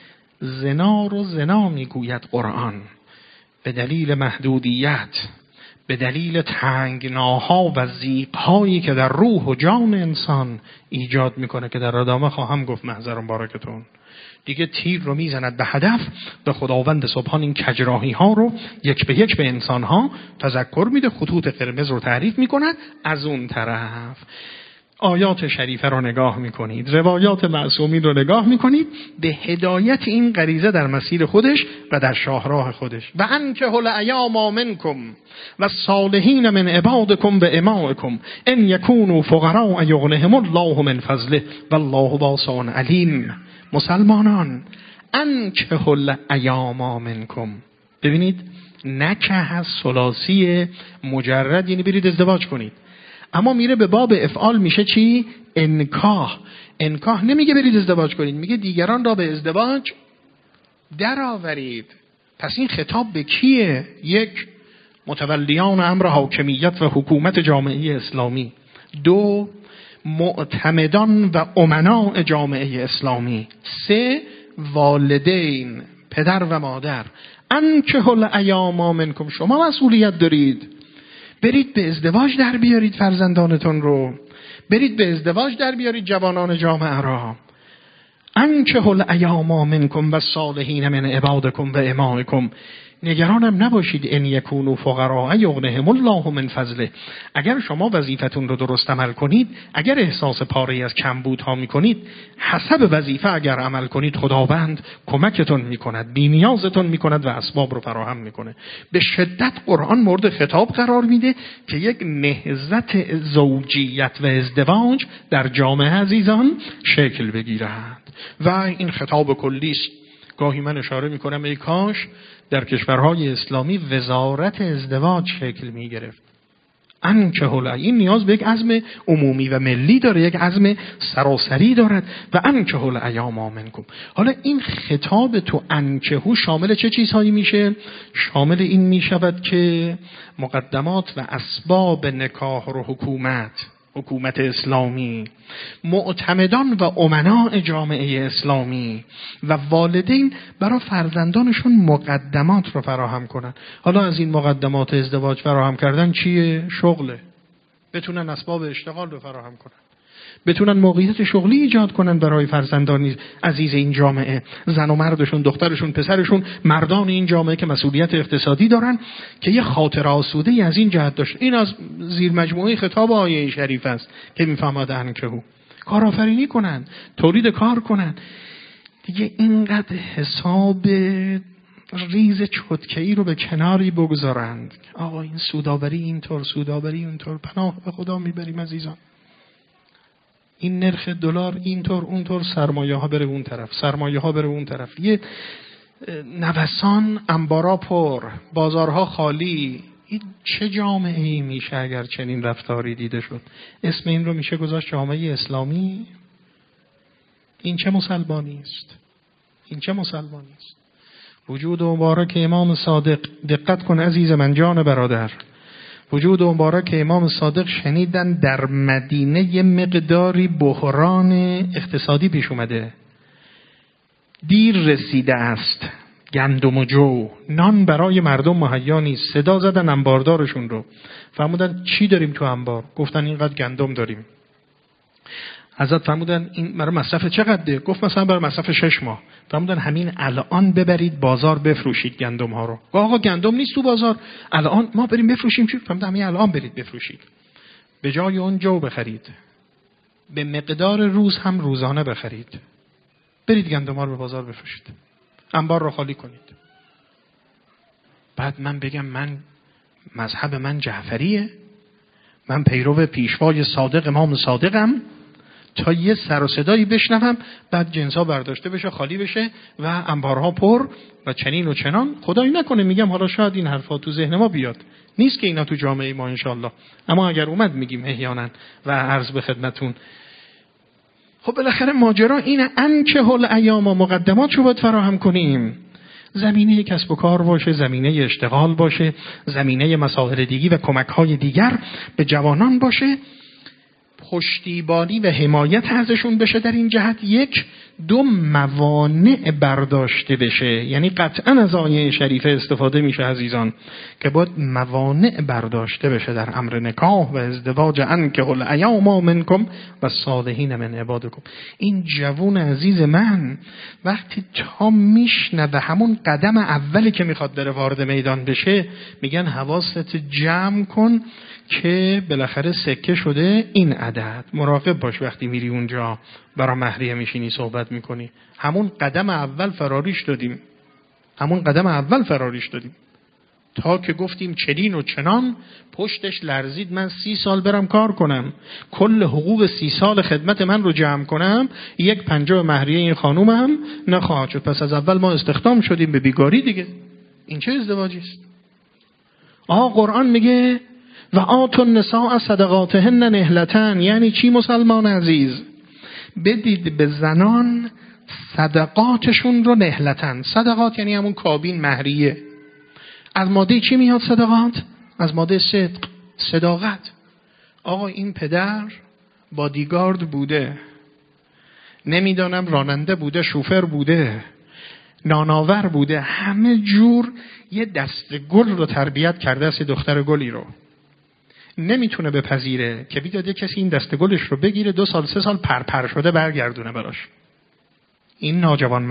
زنا رو زنا میگوید قرآن به دلیل محدودیت، به دلیل تنگناها و ضیق‌هایی که در روح و جان انسان ایجاد میکنه، که در ادامه خواهم گفت محضرم بارکتون. دیگه تیر رو میزند به هدف، به خداوند سبحان این کجراهی ها رو یک به یک به انسان ها تذکر میده، خطوط قرمز رو تعریف میکند. از اون طرف آیات شریفه رو نگاه میکنید، روایات معصومین رو نگاه میکنید، به هدایت این غریزه در مسیر خودش و در شاهراه خودش. و انکحوا الایام منکم و الصالحین من عبادکم و امائکم ان یکونوا فقراء یغنهم الله من فضله والله واسع علیم. مسلمانان، انکحوا الایام منکم، ببینید نکح از ثلاثی مجرد، یعنی برید ازدواج کنید، اما میره به باب افعال میشه چی؟ انکاح. انکاح نمیگه برید ازدواج کنید، میگه دیگران را به ازدواج درآورید. پس این خطاب به کیه؟ 1. متولیان امر حاکمیت و حکومت جامعه اسلامی. 2. معتمدان و امناء جامعه اسلامی. 3. والدین، پدر و مادر. انکحوا الایام منکم، شما مسئولیت دارید، برید به ازدواج در بیارید فرزندانتون رو، برید به ازدواج در بیارید جوانان جامعه را. انکحوا الایام منکم و الصالحین من عبادکم و امائکم. نگرانم نباشید ان یکونوا فقراء یغنهم الله من فضله. اگر شما وظیفتون رو درست عمل کنید، اگر احساس پاره‌ای از کمبودها میکنید، حسب وظیفه اگر عمل کنید، خداوند کمکتون میکند، بی‌نیازتون میکند و اسباب رو فراهم میکنه. به شدت قرآن مورد خطاب قرار میده که یک نهضت زوجیت و ازدواج در جامعه عزیزان شکل بگیرد و این خطاب کلی است. گاهی من اشاره میکنم ای کاش در کشورهای اسلامی وزارت ازدواج شکل می گرفت. این نیاز به یک عزم عمومی و ملی داره، یک عزم سراسری دارد. و انکحوا الایام منکم. حالا این خطاب تو انکحوا شامل چه چیزهایی میشه؟ شامل این میشود که مقدمات و اسباب نکاح و حکومت اسلامی، معتمدان و امناء جامعه اسلامی و والدین برای فرزندانشون مقدمات رو فراهم کنن. حالا از این مقدمات ازدواج فراهم کردن چیه؟ شغله. بتونن اسباب اشتغال رو فراهم کنن، بتونن موقعیت شغلی ایجاد کنن برای فرزندان عزیز این جامعه، زن و مردشون، دخترشون، پسرشون، مردان این جامعه که مسئولیت اقتصادی دارن، که یه خاطر آسوده‌ای از این جهت داشت. این از زیر مجموعه خطاب آیه شریف است که میفهمد انکحوا. کارآفرینی کنن، تولید کار کنن. دیگه اینقدر حساب ریز چتکه‌ای رو به کناری بگذارند. آقا این سودآوری اینطور، سودآوری اونطور، پناه به خدا میبریم عزیزان. این نرخ دلار اینطور اونطور، سرمایه ها بره اون طرف، سرمایه ها بره اون طرف. یه نوسان، انبارا پر، بازارها خالی. این چه جامعه ای میشه اگر چنین رفتاری دیده شد؟ اسم این رو میشه گذاشت جامعه اسلامی؟ این چه مسلمانی است؟ این چه مسلمانی است؟ وجود مبارک امام صادق، دقت کن عزیز من، جان برادر، وجود مبارک امام صادق شنیدن در مدینه یه مقداری بحران اقتصادی پیش اومده، دیر رسیده است، گندم و جو، نان برای مردم مهیا نیست. صدا زدن انباردارشون رو، فرمودن چی داریم تو انبار؟ گفتن اینقدر گندم داریم. حضرت فرمودن این برای مصرف چقدره؟ گفت مثلا برای مصرف 6 ماه. فرمودن همین الان ببرید بازار بفروشید گندم ها رو. آقا گندم نیست تو بازار، الان ما بریم بفروشیم. چی؟ فرمودن همین الان برید بفروشید، به جای اون جو بخرید، به مقدار روز هم روزانه بخرید، برید گندم ها رو به بازار بفروشید، انبار رو خالی کنید. بعد من بگم من مذهب من جعفریه، من پیرو پیشوای صادق امام صادقم، تا یه سر و صدایی بشنوم بعد جنسا برداشته بشه، خالی بشه و انبارها پر و چنین و چنان؟ خدایی نکنه میگم حالا شاید این حرفا تو ذهن ما بیاد، نیست که اینا تو جامعه ما انشالله، اما اگر اومد میگیم احیانا و عرض به خدمتون. خب بالاخره ماجرا اینه، انکحوا الایام، مقدمات رو باید فراهم کنیم. زمینه کسب و کار باشه، زمینه اشتغال باشه، زمینه مسائل دیگی و کمک‌های دیگر به جوانان باشه، پشتیبانی و حمایت ازشون بشه در این جهت. 1 2 موانع برداشته بشه. یعنی قطعا از آیه شریفه استفاده میشه عزیزان که باید موانع برداشته بشه در امر نکاح و ازدواج. انکحوا الایام منکم و الصالحین من عبادکم. این جوون عزیز من وقتی تا میشنوه همون قدم اولی که میخواد بره وارد میدان بشه، میگن حواست جمع کن که بالاخره سکه شده این عدد. مراقب باش وقتی میری اونجا برای مهریه میشینی صحبت میکنی. همون قدم اول فراریش دادیم، تا که گفتیم چنین و چنان، پشتش لرزید. من 30 سال برم کار کنم، کل حقوق 30 سال خدمت من رو جمع کنم، 1/5 مهریه این خانومم نخواهد شد. پس از اول ما استخدام شدیم به بیگاری دیگه. این چه ازدواجی است؟ قرآن میگه و آتوا النساء صدقاتهن نهلة. یعنی چی مسلمان عزیز؟ بدید به زنان صدقاتشون رو نهلتن. صدقات یعنی همون کابین، مهریه. از ماده چی میاد صدقات؟ از ماده صدق، صداقت. آقا این پدر بادیگارد بوده، نمیدانم راننده بوده، شوفر بوده، ناناور بوده، همه جور یه دسته گل رو تربیت کرده است. دختر گلی رو نمیتونه بپذیره که بیاد کسی این دسته گلش رو بگیره 2 سال 3 سال پرپر شده برگردونه براش. این ناجوان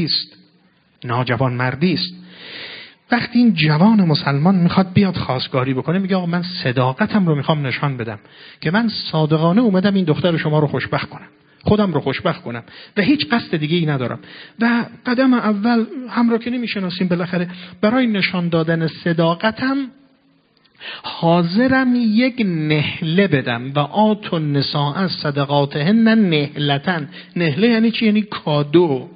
مردی است. وقتی این جوان مسلمان میخواد بیاد خواستگاری بکنه، میگه آقا من صداقتم رو میخوام نشان بدم که من صادقانه اومدم این دختر شما رو خوشبخت کنم، خودم رو خوشبخت کنم و هیچ قصد دیگه ای ندارم. و قدم اول هم رو که نمیشناسیم، بالاخره برای نشان دادن صداقتم حاضرم 1 نهله بدم. و آتوا النساء صدقاتهن نهلة. نهله یعنی چی؟ یعنی کادو،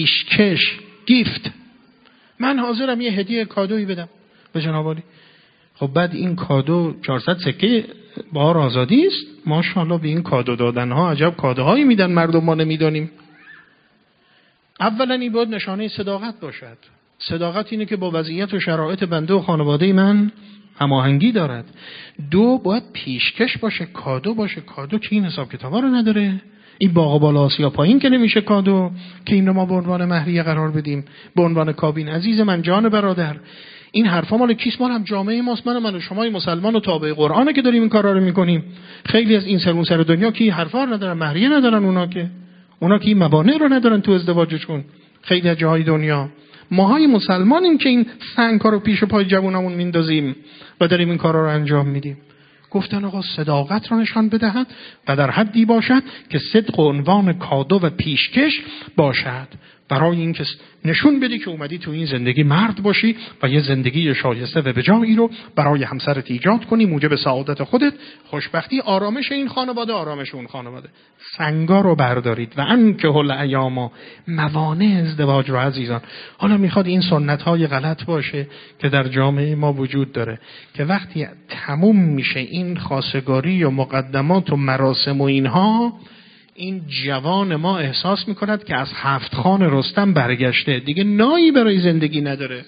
پیشکش، گیفت. من حاضرم یه هدیه کادویی بدم به جناب عالی. خب بعد این کادو 400 سکه بار آزادی است. ماشاءالله به این کادو دادن ها عجب کادوهایی میدن مردم، ما نمیدانیم. اولا این باید نشانه صداقت باشد. صداقت اینه که با وضعیت و شرایط بنده و خانواده من هماهنگی دارد. دو، باید پیشکش باشه، کادو باشه. کادو که این حساب کتابا رو نداره. این باغ بالا آسیا پایین که نمیشه کادو که این رو ما به عنوان مهریه قرار بدیم، به عنوان کابین. عزیز من، جان برادر، این حرفا مال کیست؟ مال هم جامعه ماست. من و شما مسلمان و تابع قرآنه که داریم این کارا رو میکنیم. خیلی از این سر دنیا که حرفا رو ندارن، مهریه ندارن، اونا که این موانع رو ندارن تو ازدواجشون. خیلی از جاهای دنیا ماهای مسلمانیم که این سنگ‌ها رو پیش پای جوونمون میندازیم و داریم این کارا رو انجام میدیم. گفتن آقا صداقت رو نشان بدهد و در حدی باشد که صدق و عنوان کادو و پیشکش باشد، برای اینکه نشون بدی که اومدی تو این زندگی مرد باشی و یه زندگی شایسته و بجایی رو برای همسرت ایجاد کنی، موجب سعادت خودت، خوشبختی، آرامش این خانواده، آرامش اون خانواده. سنگا رو بردارید و انکحوا الایام، موانع ازدواج رو عزیزان. حالا میخواد این سنت های غلط باشه که در جامعه ما وجود داره که وقتی تموم میشه این خواستگاری و مقدمات و مراسم و اینها، این جوان ما احساس میکند که از 7 خان رستم برگشته، دیگه نایی برای زندگی نداره،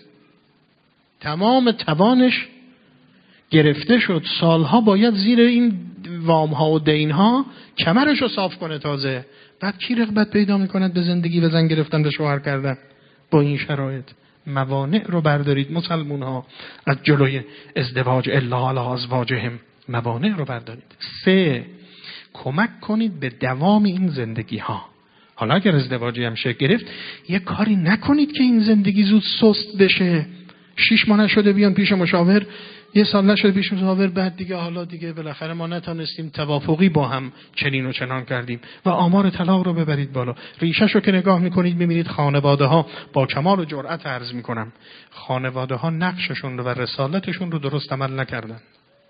تمام توانش گرفته شد. سالها باید زیر این وامها و دینها کمرش رو صاف کنه. تازه بعد کی رغبت پیدا میکند به زندگی و زن گرفتن به شوهر کردن با این شرایط؟ موانع رو بردارید مسلمون ها از جلوی ازدواج، الا علی ازواجهم، موانع رو بردارید. 3، کمک کنید به دوام این زندگی ها. حالا اگر ازدواجی هم شکل گرفت، یه کاری نکنید که این زندگی زود سست بشه. 6 ماه نشده بیان پیش مشاور، 1 سال نشده پیش مشاور، بعد دیگه حالا دیگه بالاخره ما نتونستیم توافقی با هم چنین و چنان کردیم و آمار طلاق رو ببرید بالا. ریشش رو که نگاه میکنید میبینید خانواده ها، با کمال و جرأت عرض میکنم، خانواده ها نقششون و رسالتشون رو درست عمل نکردن.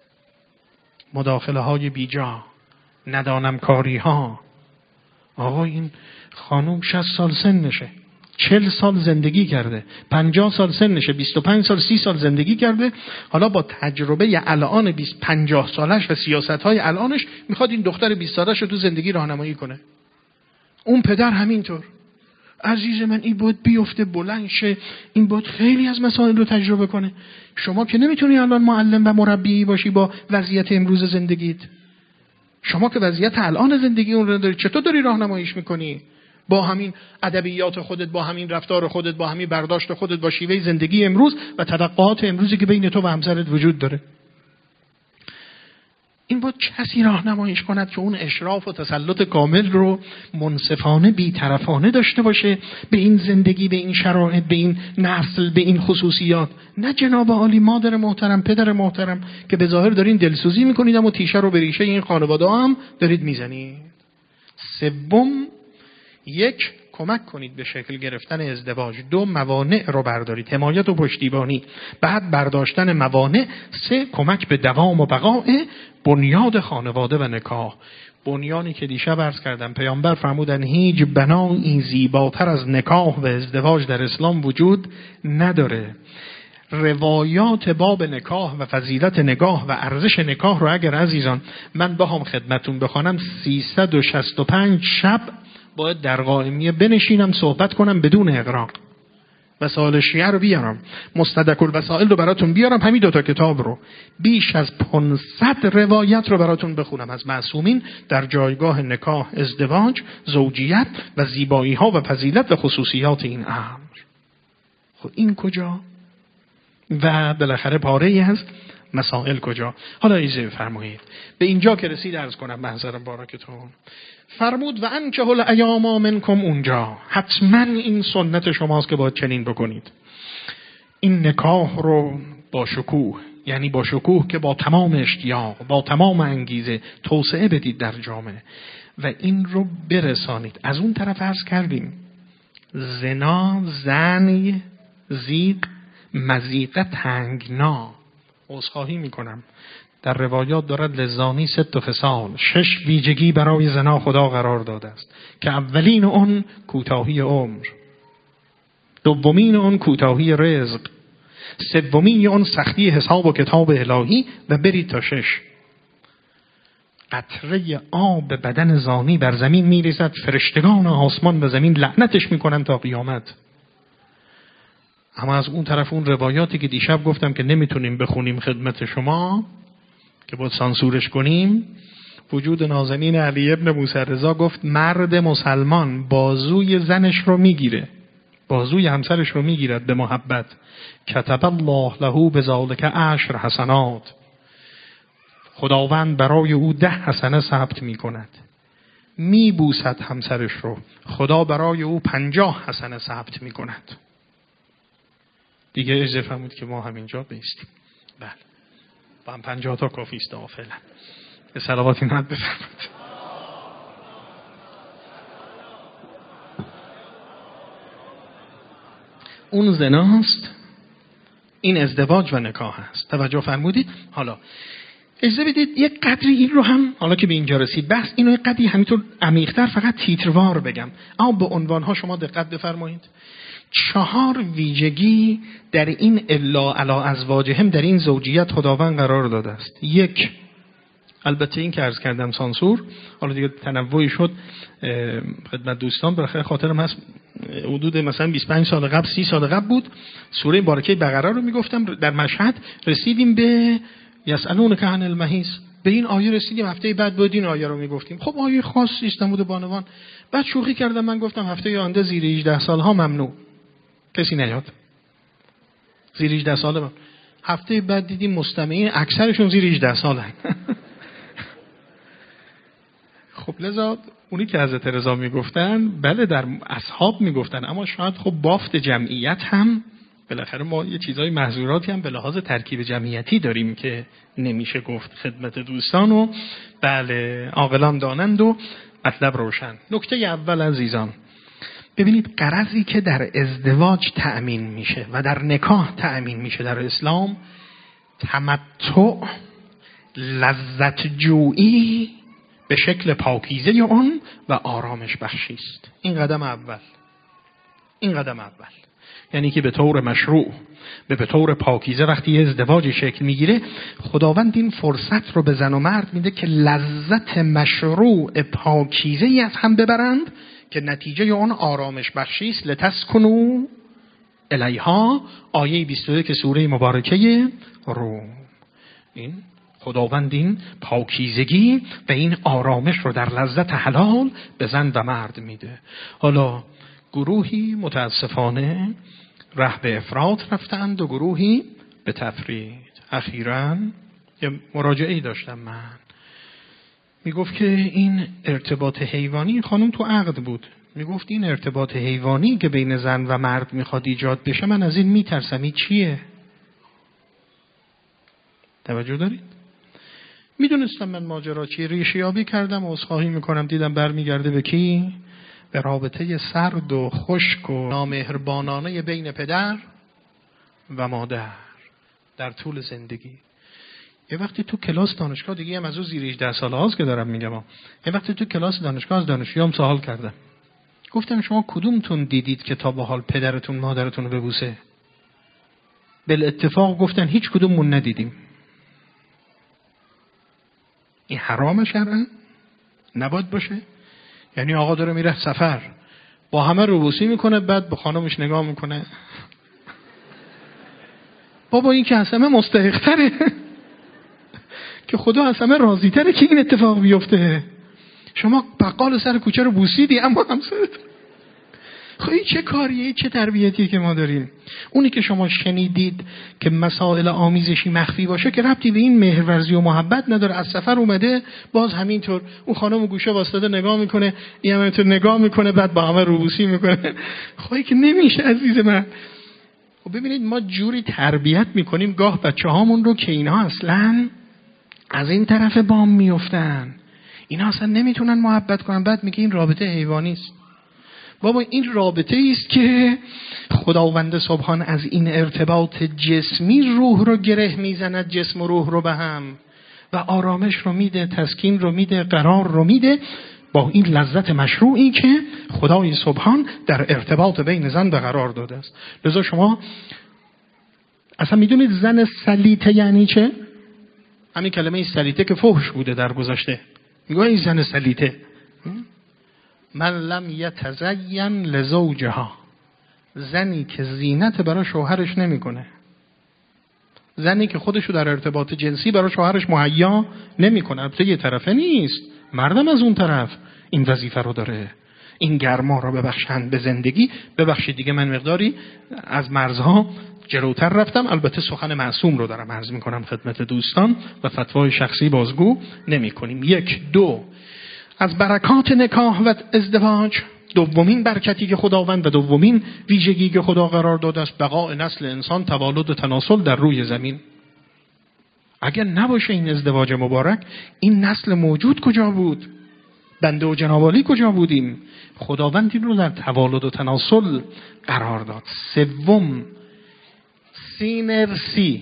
مداخله های بیجا، ندانم کاری ها. آقا این خانوم 60 سال سنشه، 40 سال زندگی کرده، 50 سال سنشه، 25 سال 30 سال زندگی کرده. حالا با تجربه الان 50 سالش و سیاست‌های الانش میخواد این دختر 20 سالش رو تو زندگی راهنمایی کنه. اون پدر همینطور. عزیز من، این باید بیفته بلند شه، این باید خیلی از مسائل رو تجربه کنه. شما که نمیتونی الان معلم و مربی باشی با وضعیت امروز زندگیت. شما که وضعیت الان زندگی اون رو داری، چطور داری راهنماییش میکنی؟ با همین ادبیات خودت، با همین رفتار خودت، با همین برداشت خودت، با شیوه زندگی امروز و توقعات امروزی که بین تو و همسرت وجود داره. این باید کسی راهنماییش کند که اون اشراف و تسلط کامل رو منصفانه بی‌طرفانه داشته باشه به این زندگی، به این شرایط، به این نسل، به این خصوصیات. نه جناب عالی، مادر محترم، پدر محترم که به ظاهر دارین دلسوزی میکنید اما تیشه رو به ریشه این خانواده هم دارید میزنید. 3، 1، کمک کنید به شکل گرفتن ازدواج. 2، موانع رو بردارید، حمایت و پشتیبانی. بعد برداشتن موانع. 3، کمک به دوام و بقای بنیاد خانواده و نکاح. بنیانی که دیشب عرض کردم پیامبر فرمودن هیچ بنایی زیباتر از نکاح و ازدواج در اسلام وجود نداره. روایات باب نکاح و فضیلت نکاح و ارزش نکاح رو اگر عزیزان من بخوام خدمتون بخوانم 365 شب باید در قائمیه بنشینم صحبت کنم بدون اغراق. وسائل شیعه رو بیارم، مستدرک الوسائل رو براتون بیارم، همین 2 کتاب رو، بیش از 500 روایت رو براتون بخونم از معصومین در جایگاه نکاح، ازدواج، زوجیت و زیبایی ها و فضیلت و خصوصیات این امر. خب این کجا؟ و بالاخره پاره‌ای از مسائل کجا؟ حالا اجازه فرمایید به اینجا که رسید عرض کنم محضر بارکتون. فرمود و انکحوا الایام منکم، اونجا حتما این سنت شماست که باید چنین بکنید. این نکاح رو با شکوه، یعنی با شکوه که با تمام اشتیاق، با تمام انگیزه توسعه بدید در جامعه و این رو برسانید. از اون طرف عرض کردیم زنا، زنی، زیغ، مزیقه، تنگنا. عذرخواهی میکنم، در روایات دارد لزانی 6 خصال، 6 ویژگی برای زنا خدا قرار داده است که اولین اون کوتاهی عمر، دومین اون کوتاهی رزق، سومی اون سختی حساب و کتاب الهی و برید تا 6. قطره آب بدن زانی بر زمین میریزد، فرشتگان آسمان و زمین لعنتش میکنن تا قیامت. اما از اون طرف اون روایاتی که دیشب گفتم که نمیتونیم بخونیم خدمت شما که باید سانسورش کنیم، وجود نازنین علی ابن موسی رضا گفت مرد مسلمان بازوی زنش رو میگیره، بازوی همسرش رو میگیرد به محبت، کتب الله له بذلک 10 حسنات، خداوند برای او 10 حسنه ثبت میکند. میبوسد همسرش رو، خدا برای او 50 حسنه ثبت میکند. دیگه اجازه فرمود که ما همینجا بیستیم. بله با هم 50 تا کافی است فعلا. به صلوات اینات بفرمایید. اون زناست، این ازدواج و نکاح است. توجه فرمودید؟ حالا اجازه بدید یک قدری این رو هم، حالا که به اینجا رسید بحث، اینو یک قدری همینطور عمیق‌تر فقط تیتروار بگم، اما به عنوانها شما دقت بفرمایید. 4 ویژگی در این الا علی ازواجهم، در این زوجیت خداوند قرار داده است. 1، البته این که عرض کردم سانسور، حالا دیگه تنوعی شد خدمت دوستان، برای خاطرم هست حدود مثلا 25 سال قبل 30 سال قبل بود، سوره بارکه بقره رو میگفتم، در مشهد رسیدیم به یسالونک عن المحیض، به این آیه رسیدیم، هفته بعد بود این آیه رو میگفتیم. خب آیه خاصی است نمود بانوان. بعد شوخی کردم، من گفتم هفته آینده زیر 18 سال ها ممنوع، کسی نیاد زیر 18 ساله من. هفته بعد دیدیم مستمعین اکثرشون زیر 18 سالن. خب لذا اونی که حضرت رضا میگفتن، بله در اصحاب میگفتن، اما شاید خب بافت جمعیت هم بالاخره ما یه چیزای محظوراتی هم به لحاظ ترکیب جمعیتی داریم که نمیشه گفت خدمت دوستان. و بله عاقلان دانند و مطلب روشن. نکته اول عزیزان، ببینید غرضی که در ازدواج تأمین میشه و در نکاح تأمین میشه در اسلام، تمتع، لذت جویی به شکل پاکیزه اون و آرامش بخشی است. این قدم اول. این قدم اول یعنی که به طور مشروع، به طور پاکیزه وقتی ازدواج شکل میگیره، خداوند این فرصت رو به زن و مرد میده که لذت مشروع پاکیزه ای از هم ببرند که نتیجه اون آرامش بخشی است. لتسکنوا الیها، آیه 21 سوره مبارکه روم. این خداوند این پاکیزگی و این آرامش رو در لذت حلال به زن و مرد میده. حالا گروهی متاسفانه ره به افراط رفتند و گروهی به تفرید. اخیراً یه مراجعه‌ای داشتم من، میگفت که این ارتباط حیوانی، خانم تو عقد بود، میگفت این ارتباط حیوانی که بین زن و مرد میخواد ایجاد بشه، من از این میترسم. این چیه؟ توجه دارید؟ میدونستم من ماجرا چیه، ریشیابی کردم و عذرخواهی میکنم، دیدم برمیگرده به کی؟ به رابطه سرد و خشک و نامهربانانه بین پدر و مادر در طول زندگی. یه وقتی تو کلاس دانشگاه، دیگه هم از اون زیر 18 ساله هاست که دارم میگم، یه وقتی تو کلاس دانشگاه از دانشجویام سوال کردم، گفتم شما کدومتون دیدید که تا به حال پدرتون مادرتون رو ببوسه؟ بالاتفاق گفتن هیچ کدوممون ندیدیم. این حرامه شرعاً؟ نباید باشه؟ یعنی آقا داره میره سفر، با همه روبوسی میکنه، بعد به خانمش نگاه میکنه، بابا این که از همه مستحق‌تره، که خدا از همه راضی‌تره که این اتفاق بیفته. شما بقال سر کوچه رو بوسیدی اما همسرت. خب این چه کاریه، چه تربیتیه که ما داریم؟ اونی که شما شنیدید که مسائل آمیزشی مخفی باشه که ربطی به این مهرورزی و محبت نداره. از سفر اومده باز همینطور، اون خانم گوشه واسطه نگاه میکنه، این همینطور نگاه میکنه، بعد با همه روبوسی میکنه. خب این که نمیشه عزیز من. خب ببینید ما جوری تربیت میکنیم گاه بچه‌هامون رو که اینها اصلاً از این طرف بام میافتن، اینا اصلا نمیتونن محبت کنن. بعد میگه این رابطه حیوانی است. بابا این رابطه است که خداوند سبحان از این ارتباط جسمی روح رو گره میزند، جسم و روح رو به هم، و آرامش رو میده، تسکین رو میده، قرار رو میده، با این لذت مشروعی که خدای سبحان در ارتباط بین زن و قرار داده است. لذا شما اصلا میدونید زن سلیطه یعنی چه؟ همین کلمه سلیطه که فحش بوده در گذشته، میگه این زن سلیطه. من لم یتزین لزوجها، زنی که زینت برای شوهرش نمیکنه، زنی که خودشو در ارتباط جنسی برای شوهرش مهیا نمیکنه. البته یه طرفه نیست، مردم از اون طرف این وظیفه رو داره، این گرما رو ببخشند به زندگی. ببخشید دیگه من مقداری از مرزها جلوتر رفتم، البته سخن معصوم رو دارم عرض میکنم خدمت دوستان و فتوای شخصی بازگو نمی کنیم. 1 2 از برکات نکاح و ازدواج، دومین برکتی که خداوند و دومین ویژگی که خدا قرار داده است بقاء نسل انسان، توالد و تناسل در روی زمین. اگر نباشه این ازدواج مبارک، این نسل موجود کجا بود؟ بنده و جناب کجا بودیم؟ خداوند این رو در توالد و تناسل قرار داد. 3 سینرسی،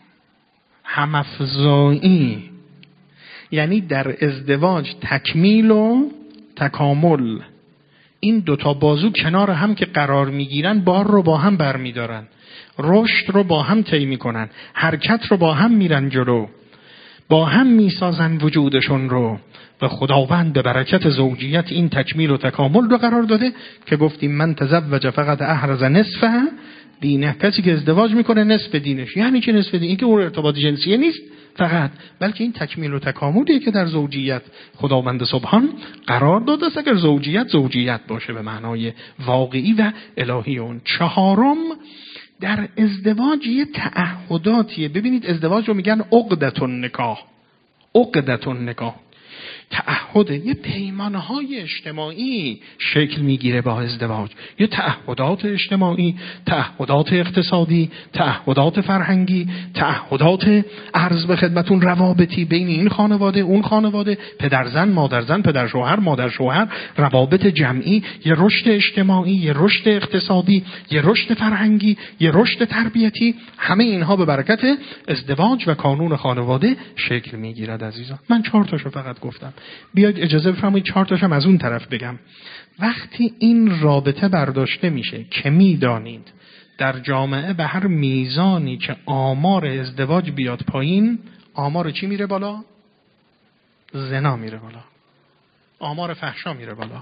همافزایی، یعنی در ازدواج تکمیل و تکامل. این 2 تا بازو کنار هم که قرار میگیرن، بار رو با هم برمیدارن، رشد رو با هم طی میکنن، حرکت رو با هم میرن جلو، با هم میسازن وجودشون رو. و خداوند به برکت زوجیت این تکمیل و تکامل رو قرار داده که گفتیم من تزوج فقط احرز نصفه دینه، کسی که ازدواج میکنه نصف دینش. یعنی چه نصف دین؟ این که اون ارتباط جنسی نیست فقط، بلکه این تکمیل و تکاملیه که در زوجیت خداوند سبحان قرار داده است. اگر زوجیت باشه به معنای واقعی و الهی اون. 4 در ازدواج یه تعهداتیه. ببینید ازدواج رو میگن عقدة النکاح. عقدة النکاح تعهد، یه پیمانهای اجتماعی شکل میگیره با ازدواج، یه تعهدات اجتماعی، تعهدات اقتصادی، تعهدات فرهنگی، تعهدات عرض به خدمتون روابطی بین این خانواده اون خانواده، پدرزن مادرزن، پدر شوهر مادر شوهر، روابط جمعی، یه رشد اجتماعی، یه رشد اقتصادی، یه رشد فرهنگی، یه رشد تربیتی. همه اینها به برکت ازدواج و کانون خانواده شکل میگیرد. عزیزان من 4 تاشو فقط گفتم، بیاید اجازه بفرمایید 4 تاشم از اون طرف بگم. وقتی این رابطه برداشته میشه که میدانید در جامعه به هر میزانی که آمار ازدواج بیاد پایین، آمار چی میره بالا؟ زنا میره بالا، آمار فحشا میره بالا،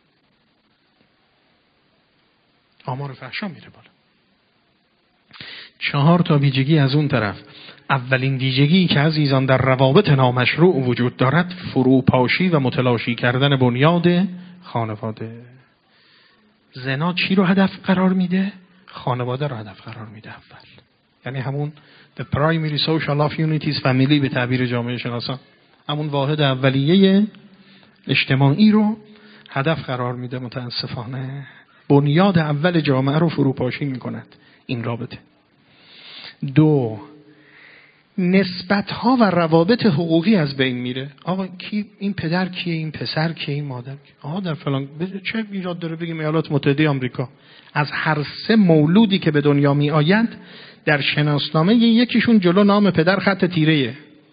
آمار فحشا میره بالا. 4 تا ویژگی از اون طرف. اولین ویژگی که عزیزان در روابط نامشروع وجود دارد، فروپاشی و متلاشی کردن بنیاد خانواده. زنا چی رو هدف قرار میده؟ خانواده رو هدف قرار میده اول. یعنی همون the primary social of unities family به تعبیر جامعه شناسان، همون واحد اولیه اجتماعی رو هدف قرار میده. متاسفانه بنیاد اول جامعه رو فروپاشی میکند این رابطه. 2 نسبت‌ها و روابط حقوقی از بین میره. آقا کی این پدر کیه، این پسر کیه، این مادر کیه؟ آقا در فلان چه ایراد داره بگیم ایالات متحده آمریکا از هر 3 مولودی که به دنیا می آید در شناسنامه یکیشون جلو نام پدر خط تیره،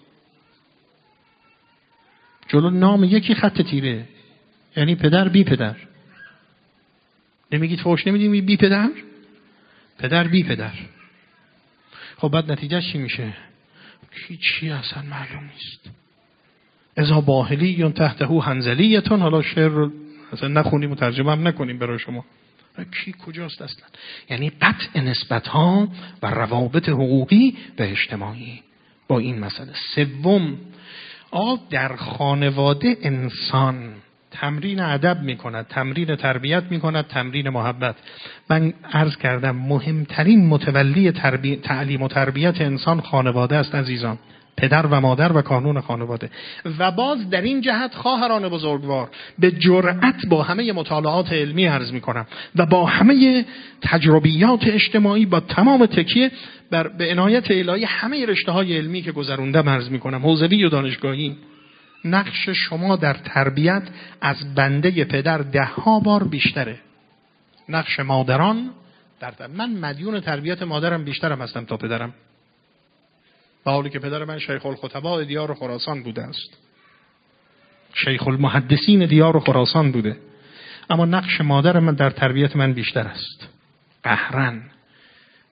جلو نام یکی خط تیره، یعنی پدر بی پدر. نمیگید فوش نمیدیم بی پدر؟ پدر بی پدر. خب بعد نتیجه چی میشه؟ چی اصلا معلوم نیست. اذا باهلی یا تحته هنزلیتون. حالا شعر رو اصلا نخونیم و ترجمه هم نکنیم برای شما. کی کجاست اصلا؟ یعنی قطع نسبت‌ها و روابط حقوقی و اجتماعی با این مسئله. 3 در خانواده انسان تمرین ادب میکند، تمرین تربیت میکند، تمرین محبت. من عرض کردم مهمترین متولی تعلیم و تربیت انسان خانواده است عزیزان، پدر و مادر و کانون خانواده. و باز در این جهت خواهران بزرگوار به جرأت با همه مطالعات علمی عرض میکنم و با همه تجربیات اجتماعی، با تمام تکیه به عنایت الهی همه رشته‌های علمی که گذروندم عرض میکنم، حوزوی و دانشگاهی، نقش شما در تربیت از بنده پدر 10 بار بیشتره. نقش مادران من مدیون تربیت مادرم بیشترم هستم تا پدرم، با حالی که پدر من شیخ الخطباء دیار خراسان بوده است، شیخ المحدثین دیار خراسان بوده، اما نقش مادر من در تربیت من بیشتر است. قهرن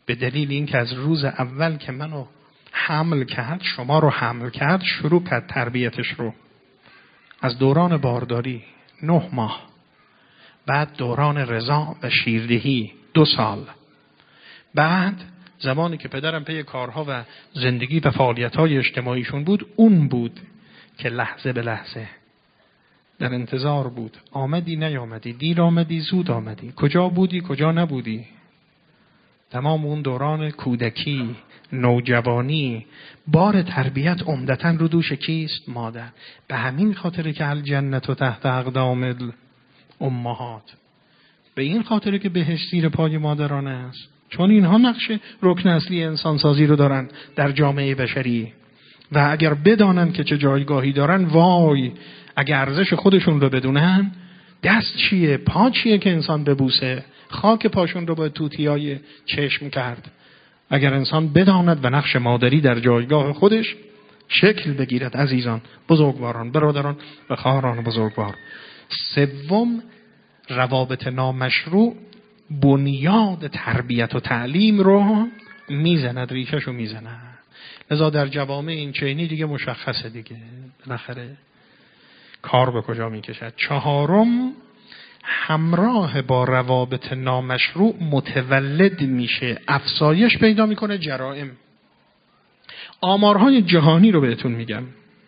به دلیل اینکه از روز اول که منو حمل کرد، شما رو حمل کرد، شروع کرد تربیتش رو. از دوران بارداری 9 ماه، بعد دوران رضاع و شیردهی 2 سال، بعد زمانی که پدرم پی کارها و زندگی و فعالیت‌های اجتماعیشون بود، اون بود که لحظه به لحظه در انتظار بود. آمدی نیامدی، دیر آمدی زود آمدی، کجا بودی کجا نبودی. تمام اون دوران کودکی، نوجوانی، بار تربیت عمدتاً رو دوش کیست؟ مادر. به همین خاطره که الجنت و تحت اقدام الامهات، به این خاطره که بهشت زیر پای مادرانه است، چون اینها نقش رکن اصلی انسان سازی رو دارن در جامعه بشری و اگر بدانن که چه جایگاهی دارن، وای اگر ارزش خودشون رو بدونن، دست چیه پا چیه که انسان ببوسه، خاک پاشون رو با توتیای چشم کرد. اگر انسان بداند و نقش مادری در جایگاه خودش شکل بگیرد. عزیزان، بزرگواران، برادران و خواهران بزرگوار، سوم، روابط نامشروع بنیاد تربیت و تعلیم رو میزند، ریشش رو میزند. لذا در جوامع این چینی دیگه مشخصه دیگه بالاخره کار به کجا میکشد. 4، همراه با روابط نامشروع متولد میشه، افزایش پیدا میکنه جرائم. آمارهای جهانی رو بهتون میگم،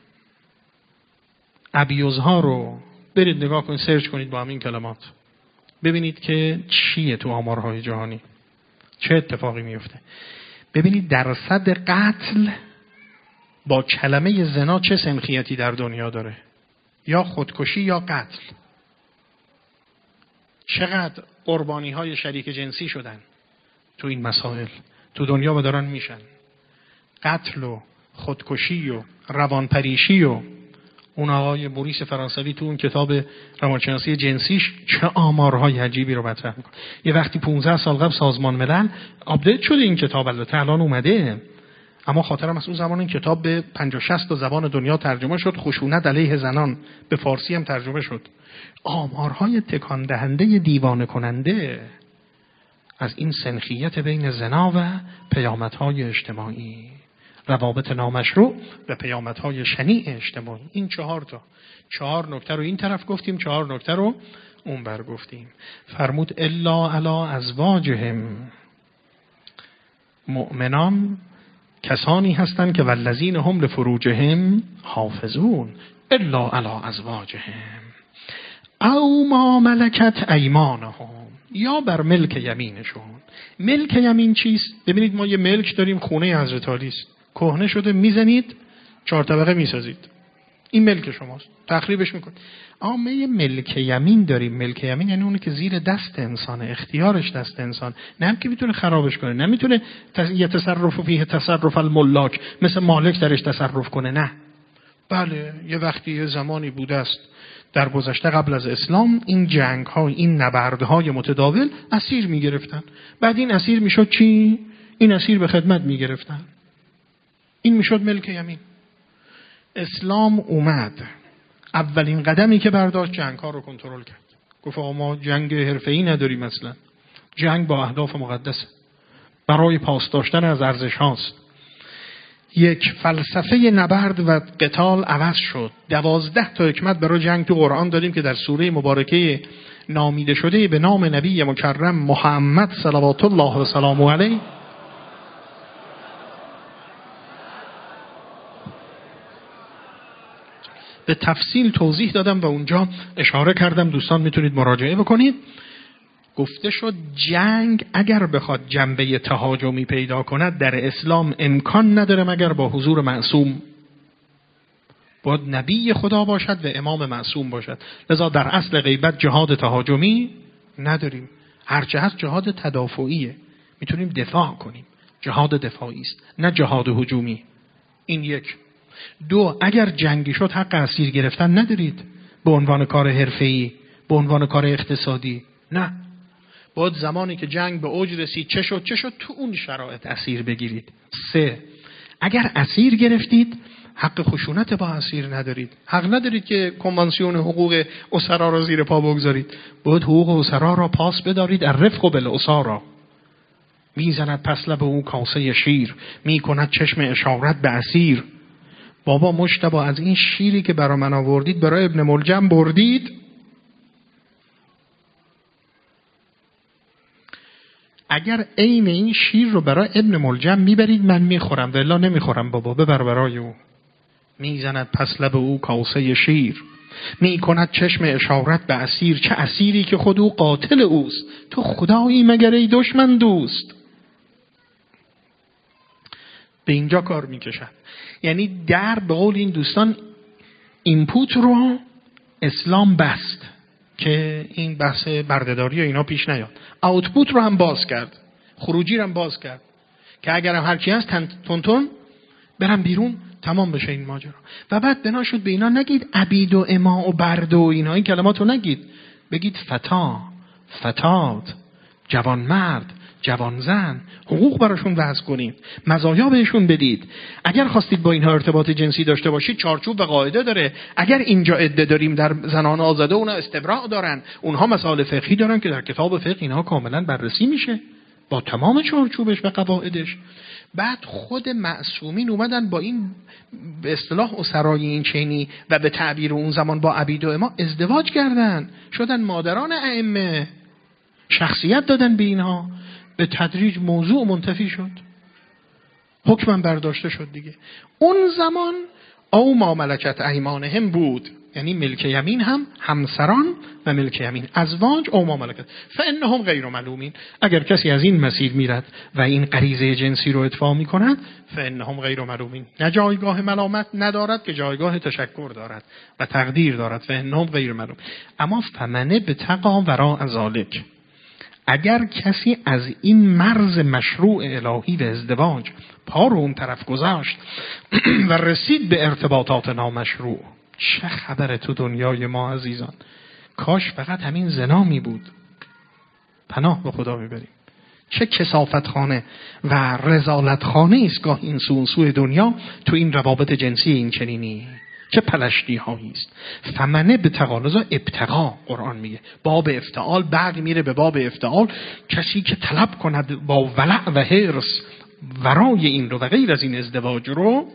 ابیوزها رو برید نگاه کنید، سرچ کنید با همین کلمات، ببینید که چیه تو آمارهای جهانی، چه اتفاقی میفته. ببینید درصد قتل با کلمه زنا چه سنخیتی در دنیا داره، یا خودکشی یا قتل. چقدر قربانی های شریک جنسی شدن تو این مسائل تو دنیا و دارن میشن. قتل و خودکشی و روانپریشی و اون آقای موریس فرانسوی تو اون کتاب روانشناسی جنسیش چه آمارهای عجیبی رو مطرح میکنه. یه وقتی 15 سال قبل سازمان ملل آپدیت شده این کتاب، البته الان اومده، اما خاطرم از اون زمان این کتاب به 50-60 تا زبان دنیا ترجمه شد. خشونت علیه زنان به فارسی هم ترجمه شد. آمارهای تکان دهنده، دیوانه کننده از این سنخیت بین زنا و پیامدهای اجتماعی، روابط نامشروع و پیامدهای شنیع اجتماعی. این 4 نکته رو این طرف گفتیم، 4 نکته رو اون بر گفتیم. فرمود الا علی ازواجهم، مؤمنان کسانی هستند که والذین هم لفروجهم حافظون، الا علی ازواجهم او ما ملکت ایمانهم، یا بر ملک یمینشون. ملک یمین چیست؟ ببینید ما یه ملک داریم، خونه حضرت علی است، کهنه شده، میزنید 4 طبقه میسازید، این ملک شماست، تخریبش میکنید. اما یه ملک یمین داریم. ملک یمین یعنی اونی که زیر دست انسانه، اختیارش دست انسان، نه هم که میتونه خرابش کنه، نه میتونه یه تصرف فیه تصرف الملاک، مثل مالک درش تصرف کنه، نه. بله یه وقتی یه زمانی بوده است در گذشته قبل از اسلام، این جنگ ها، این نبردهای متداول اسیر میگرفتن، بعد این اسیر میشد چی؟ این اسیر به خدمت میگرفتن، این میشد ملک یمین. اسلام اومد، اولین قدمی که برداشت جنگ ها رو کنترل کرد. گفت آقا ما جنگ حرفه‌ای نداریم، مثلا جنگ با اهداف مقدسه، برای پاس داشتن از ارزش هاست. یک فلسفه نبرد و قتال عوض شد. 12 تا حکمت برای جنگ تو قرآن داریم که در سوره مبارکه نامیده شده به نام نبی مکرم محمد صلوات الله و سلامه علیه به تفصیل توضیح دادم و اونجا اشاره کردم، دوستان میتونید مراجعه بکنید. گفته شد جنگ اگر بخواد جنبه تهاجمی پیدا کند در اسلام امکان نداره مگر با حضور معصوم. باید نبی خدا باشد و امام معصوم باشد. لذا در اصل غیبت جهاد تهاجمی نداریم، هرچه هست جهاد تدافعیه، میتونیم دفاع کنیم، جهاد دفاعی است نه جهاد هجومی. این 1. 2 اگر جنگی شد حق اسیر گرفتن ندارید به عنوان کار حرفه‌ای، به عنوان کار اقتصادی، نه. باید زمانی که جنگ به اوج رسید چه شد تو اون شرایط اسیر بگیرید. 3 اگر اسیر گرفتید حق خشونت با اسیر ندارید، حق ندارید که کنوانسیون حقوق اسرا را زیر پا بگذارید. باید حقوق اسرا را پاس بدارید، الرفق بالاسرا. میزند پس لب او کاسه شیر، میکند چشم اشارت به اسیر. بابا مجتبی از این شیری که برای من آوردید برای ابن ملجم بردید؟ اگر عین این شیر رو برای ابن ملجم میبرید من میخورم، والا نمیخورم بابا، ببر برای او. میزند پس لب او کاسه شیر، میکند چشم اشارت به اسیر. چه اسیری که خود او قاتل اوست، تو خدایی مگر ای دشمن دوست. به اینجا کار میکشن. یعنی در به قول این دوستان اینپوت رو اسلام بست که این بحث بردهداری و اینا پیش نیاد، آوتپوت رو هم باز کرد، خروجی رو هم باز کرد که اگر هم هرکی هست تون برم بیرون تمام بشه این ماجرا. و بعد بنا شد به اینا نگید عبید و اما و برد و اینا، این کلمات رو نگید، بگید فتا، فتات، جوان مرد، جوان زن. حقوق براشون وضع کنید، مزایا بهشون بدید. اگر خواستید با اینها ارتباط جنسی داشته باشید چارچوب و قاعده داره. اگر اینجا عده داریم در زنان آزاده، اونها استبراء دارن، اونها مسائل فقهی دارن که در کتاب فقه اینها کاملا بررسی میشه با تمام چارچوبش و قواعدش. بعد خود معصومین اومدن با این به اصطلاح اسرای این چینی و به تعبیر اون زمان با عبید و اما ازدواج کردن، شدن مادران ائمه، شخصیت دادن به اینها. به تدریج موضوع منتفی شد، حکمم برداشته شد دیگه. اون زمان او ما ملکت ایمانهم بود، یعنی ملک یمین هم همسران و ملک یمین ازواج او ما ملکت فانهم غیر ملومین. اگر کسی از این مسیر میرد و این غریزه جنسی رو ادفاع میکند فانهم غیر ملومین، نه جایگاه ملامت ندارد که جایگاه تشکر دارد و تقدیر دارد. فانهم غیر ملوم. اما فمنه بتقی وراء ذلک، اگر کسی از این مرز مشروع الهی و ازدواج پا رو اون طرف گذاشت و رسید به ارتباطات نامشروع، چه خبره تو دنیای ما عزیزان؟ کاش فقط همین زنا می بود، پناه به خدا میبریم. چه کثافت خانه و رذالت خانه است گاه این سوی دنیا تو این روابط جنسی این چنینی، چه پلشتی هایی است. فمنه به تقالضا ابتقا قرآن میگه، باب افتعال بعد میره به باب افتعال. کسی که طلب کند با ولع و حرص ورای این رو و غیر از این ازدواج رو،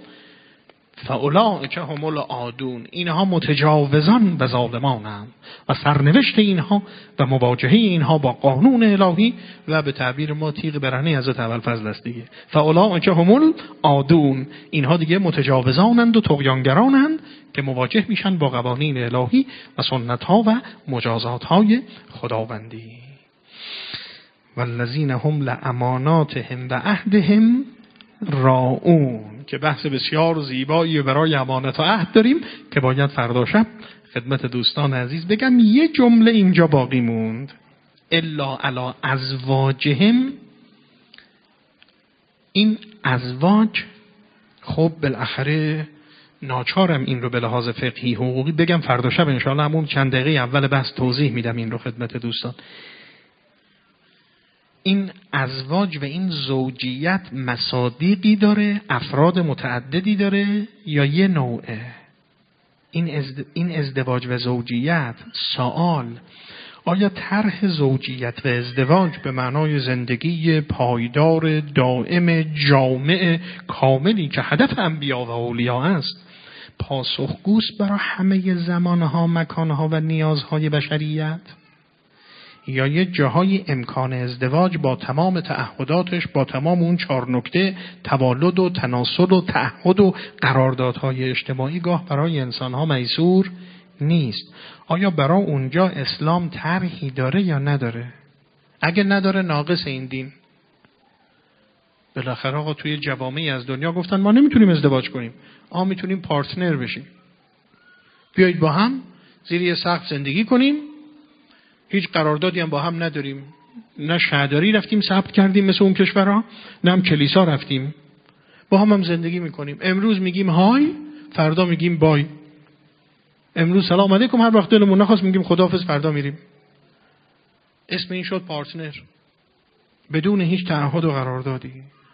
فاولئک هم العادون، اینها متجاوزان و ظالمانند و سرنوشت اینها و مواجهه اینها با قانون الهی و به تعبیر ما تیغ برهنه حضرت ابوالفضل است دیگه. فاولئک هم العادون، اینها دیگه متجاوزانند و طغیانگرانند که مواجه میشن با قوانین الهی و سنت ها و مجازات های خداوندی. والذین هم لاماناتهم و عهدهم راعون، که بحث بسیار زیبایی برای امانت و عهد داریم که باید فردا شب خدمت دوستان عزیز بگم. یه جمله اینجا باقی موند، الا علی ازواجهم. این ازواج خب بالاخره ناچارم این رو به لحاظ فقهی حقوقی بگم، فردا شب انشاءالله همون چند دقیقه اول بحث توضیح میدم این رو خدمت دوستان. این ازواج و این زوجیت مصادیقی داره، افراد متعددی داره یا یه نوعه؟ این ازدواج و زوجیت، سوال، آیا طرح زوجیت و ازدواج به معنای زندگی پایدار دائم جامع کاملی که هدف انبیا و اولیاء است پاسخگوست برای همه زمانها، مکانها و نیازهای بشریت؟ یا یه جاهای امکان ازدواج با تمام تعهداتش، با تمام اون 4 نکته توالد و تناسل و تعهد و قراردادهای اجتماعی گاه برای انسانها میسور نیست؟ آیا برای اونجا اسلام طرحی داره یا نداره؟ اگه نداره ناقص این دین. بالاخره آقا توی جوامعی از دنیا گفتن ما نمیتونیم ازدواج کنیم، میتونیم پارتنر بشیم، بیایید با هم زیر یه سقف زندگی کنیم، هیچ قراردادی هم با هم نداریم، نه شهرداری رفتیم ثبت کردیم مثل اون کشورها، نه هم کلیسا رفتیم، با هم زندگی میکنیم. امروز میگیم های، فردا میگیم بای. امروز سلام علیکم، هر وقت دلمون نخواست میگیم خداحافظ، فردا میریم. اسم این شد پارتنر، بدون هیچ تعهد و قراردادی.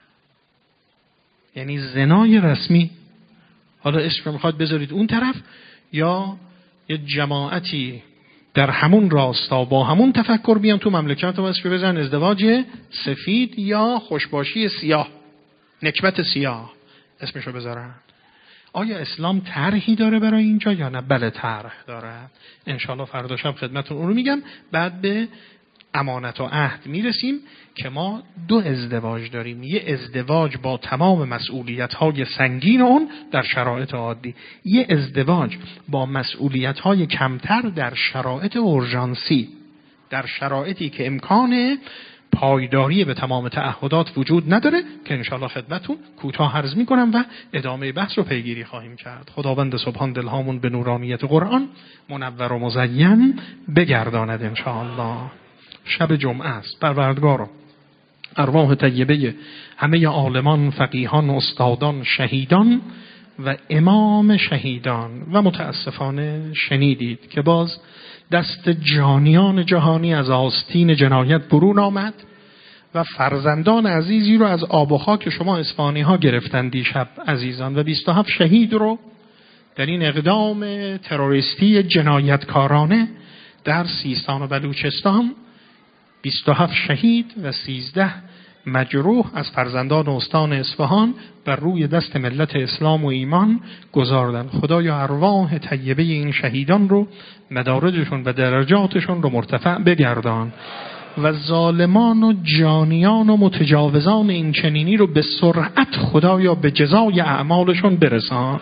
یعنی زنای رسمی. حالا اسم میخواد بذارید اون طرف، یا یه جماعتی در همون راستا با همون تفکر بیان تو مملکت و اسمش بزن ازدواج سفید یا خوشباشی سیاه، نکبت سیاه اسمشو بذارن. آیا اسلام طرحی داره برای اینجا یا نه؟ بله طرح داره. انشالله فردا شب خدمتتون اون رو میگم. بعد به امانت و عهد میرسیم که ما 2 ازدواج داریم. یه ازدواج با تمام مسئولیت‌های سنگین اون در شرایط عادی، یه ازدواج با مسئولیت‌های کمتر در شرایط اورژانسی، در شرایطی که امکان پایداری به تمام تعهدات وجود نداره که انشالله خدمتون کوتاه عرض میکنم و ادامه بحث رو پیگیری خواهیم کرد. خداوند سبحان دلهامون به نورانیت قرآن منور و مزین بگرداند انشاءالله. شب جمعه است. پروردگارا ارواح طیبه همه عالمان، فقیهان، استادان، شهیدان و امام شهیدان و متاسفانه شنیدید که باز دست جانیان جهانی از آستین جنایت برون آمد و فرزندان عزیزی رو از آب و خاک شما اصفهانی ها گرفتن دیشب عزیزان، و 27 شهید رو در این اقدام تروریستی جنایتکارانه در سیستان و بلوچستان 27 شهید و 13 مجروح از فرزندان استان اصفهان بر روی دست ملت اسلام و ایمان گذاردن. خدایا ارواح طیبه این شهیدان رو مدارجشون و درجاتشون رو مرتفع بگردان و ظالمان و جانیان و متجاوزان این چنینی رو به سرعت خدایا به جزای اعمالشون برسان.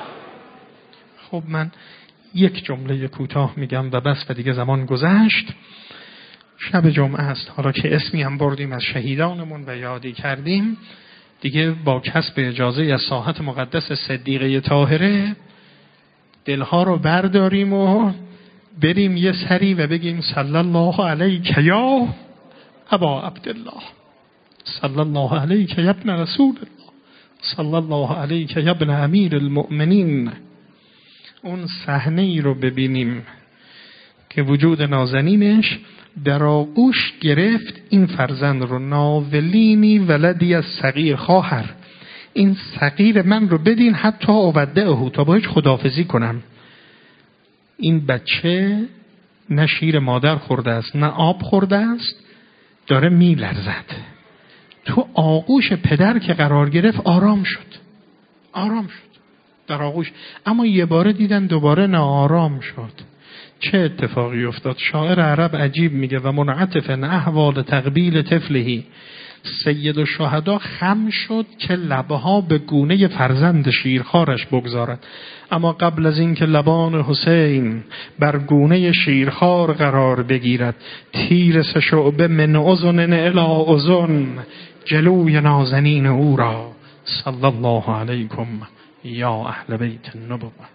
خب من یک جمله کوتاه میگم و بس و دیگه زمان گذشت. شب جمعه است، حالا که اسمی هم بردیم از شهیدانمون و یادی کردیم، دیگه با کسب اجازه از ساحت مقدس صدیقه طاهره دلها رو برداریم و بریم یه سری و بگیم صلی الله علیک یا ابا عبدالله، صلی الله علیک یا ابن رسول الله، صلی الله علیک یا ابن امیر المؤمنین. اون صحنه ای رو ببینیم که وجود نازنینش در آغوش گرفت این فرزند رو، ناولینی ولدی از صغیر، خواهر این صغیر من رو بدین حتی اودعه، تا باهاش خداحافظی کنم. این بچه نه شیر مادر خورده است نه آب خورده است، داره میلرزد. تو آغوش پدر که قرار گرفت آرام شد در آغوش، اما یه باره دیدن دوباره ناآرام شد. چه اتفاقی افتاد؟ شاعر عرب عجیب میگه و منعطف احوال تقبیل طفلهی، سید الشهدا خم شد که لبها به گونه فرزند شیرخوارش بگذارد، اما قبل از این که لبان حسین بر گونه شیرخوار قرار بگیرد، تیر 3 شعبه من اذن الی اذن جلوی نازنین او را. صلی الله علیکم یا اهل بیت النبوة.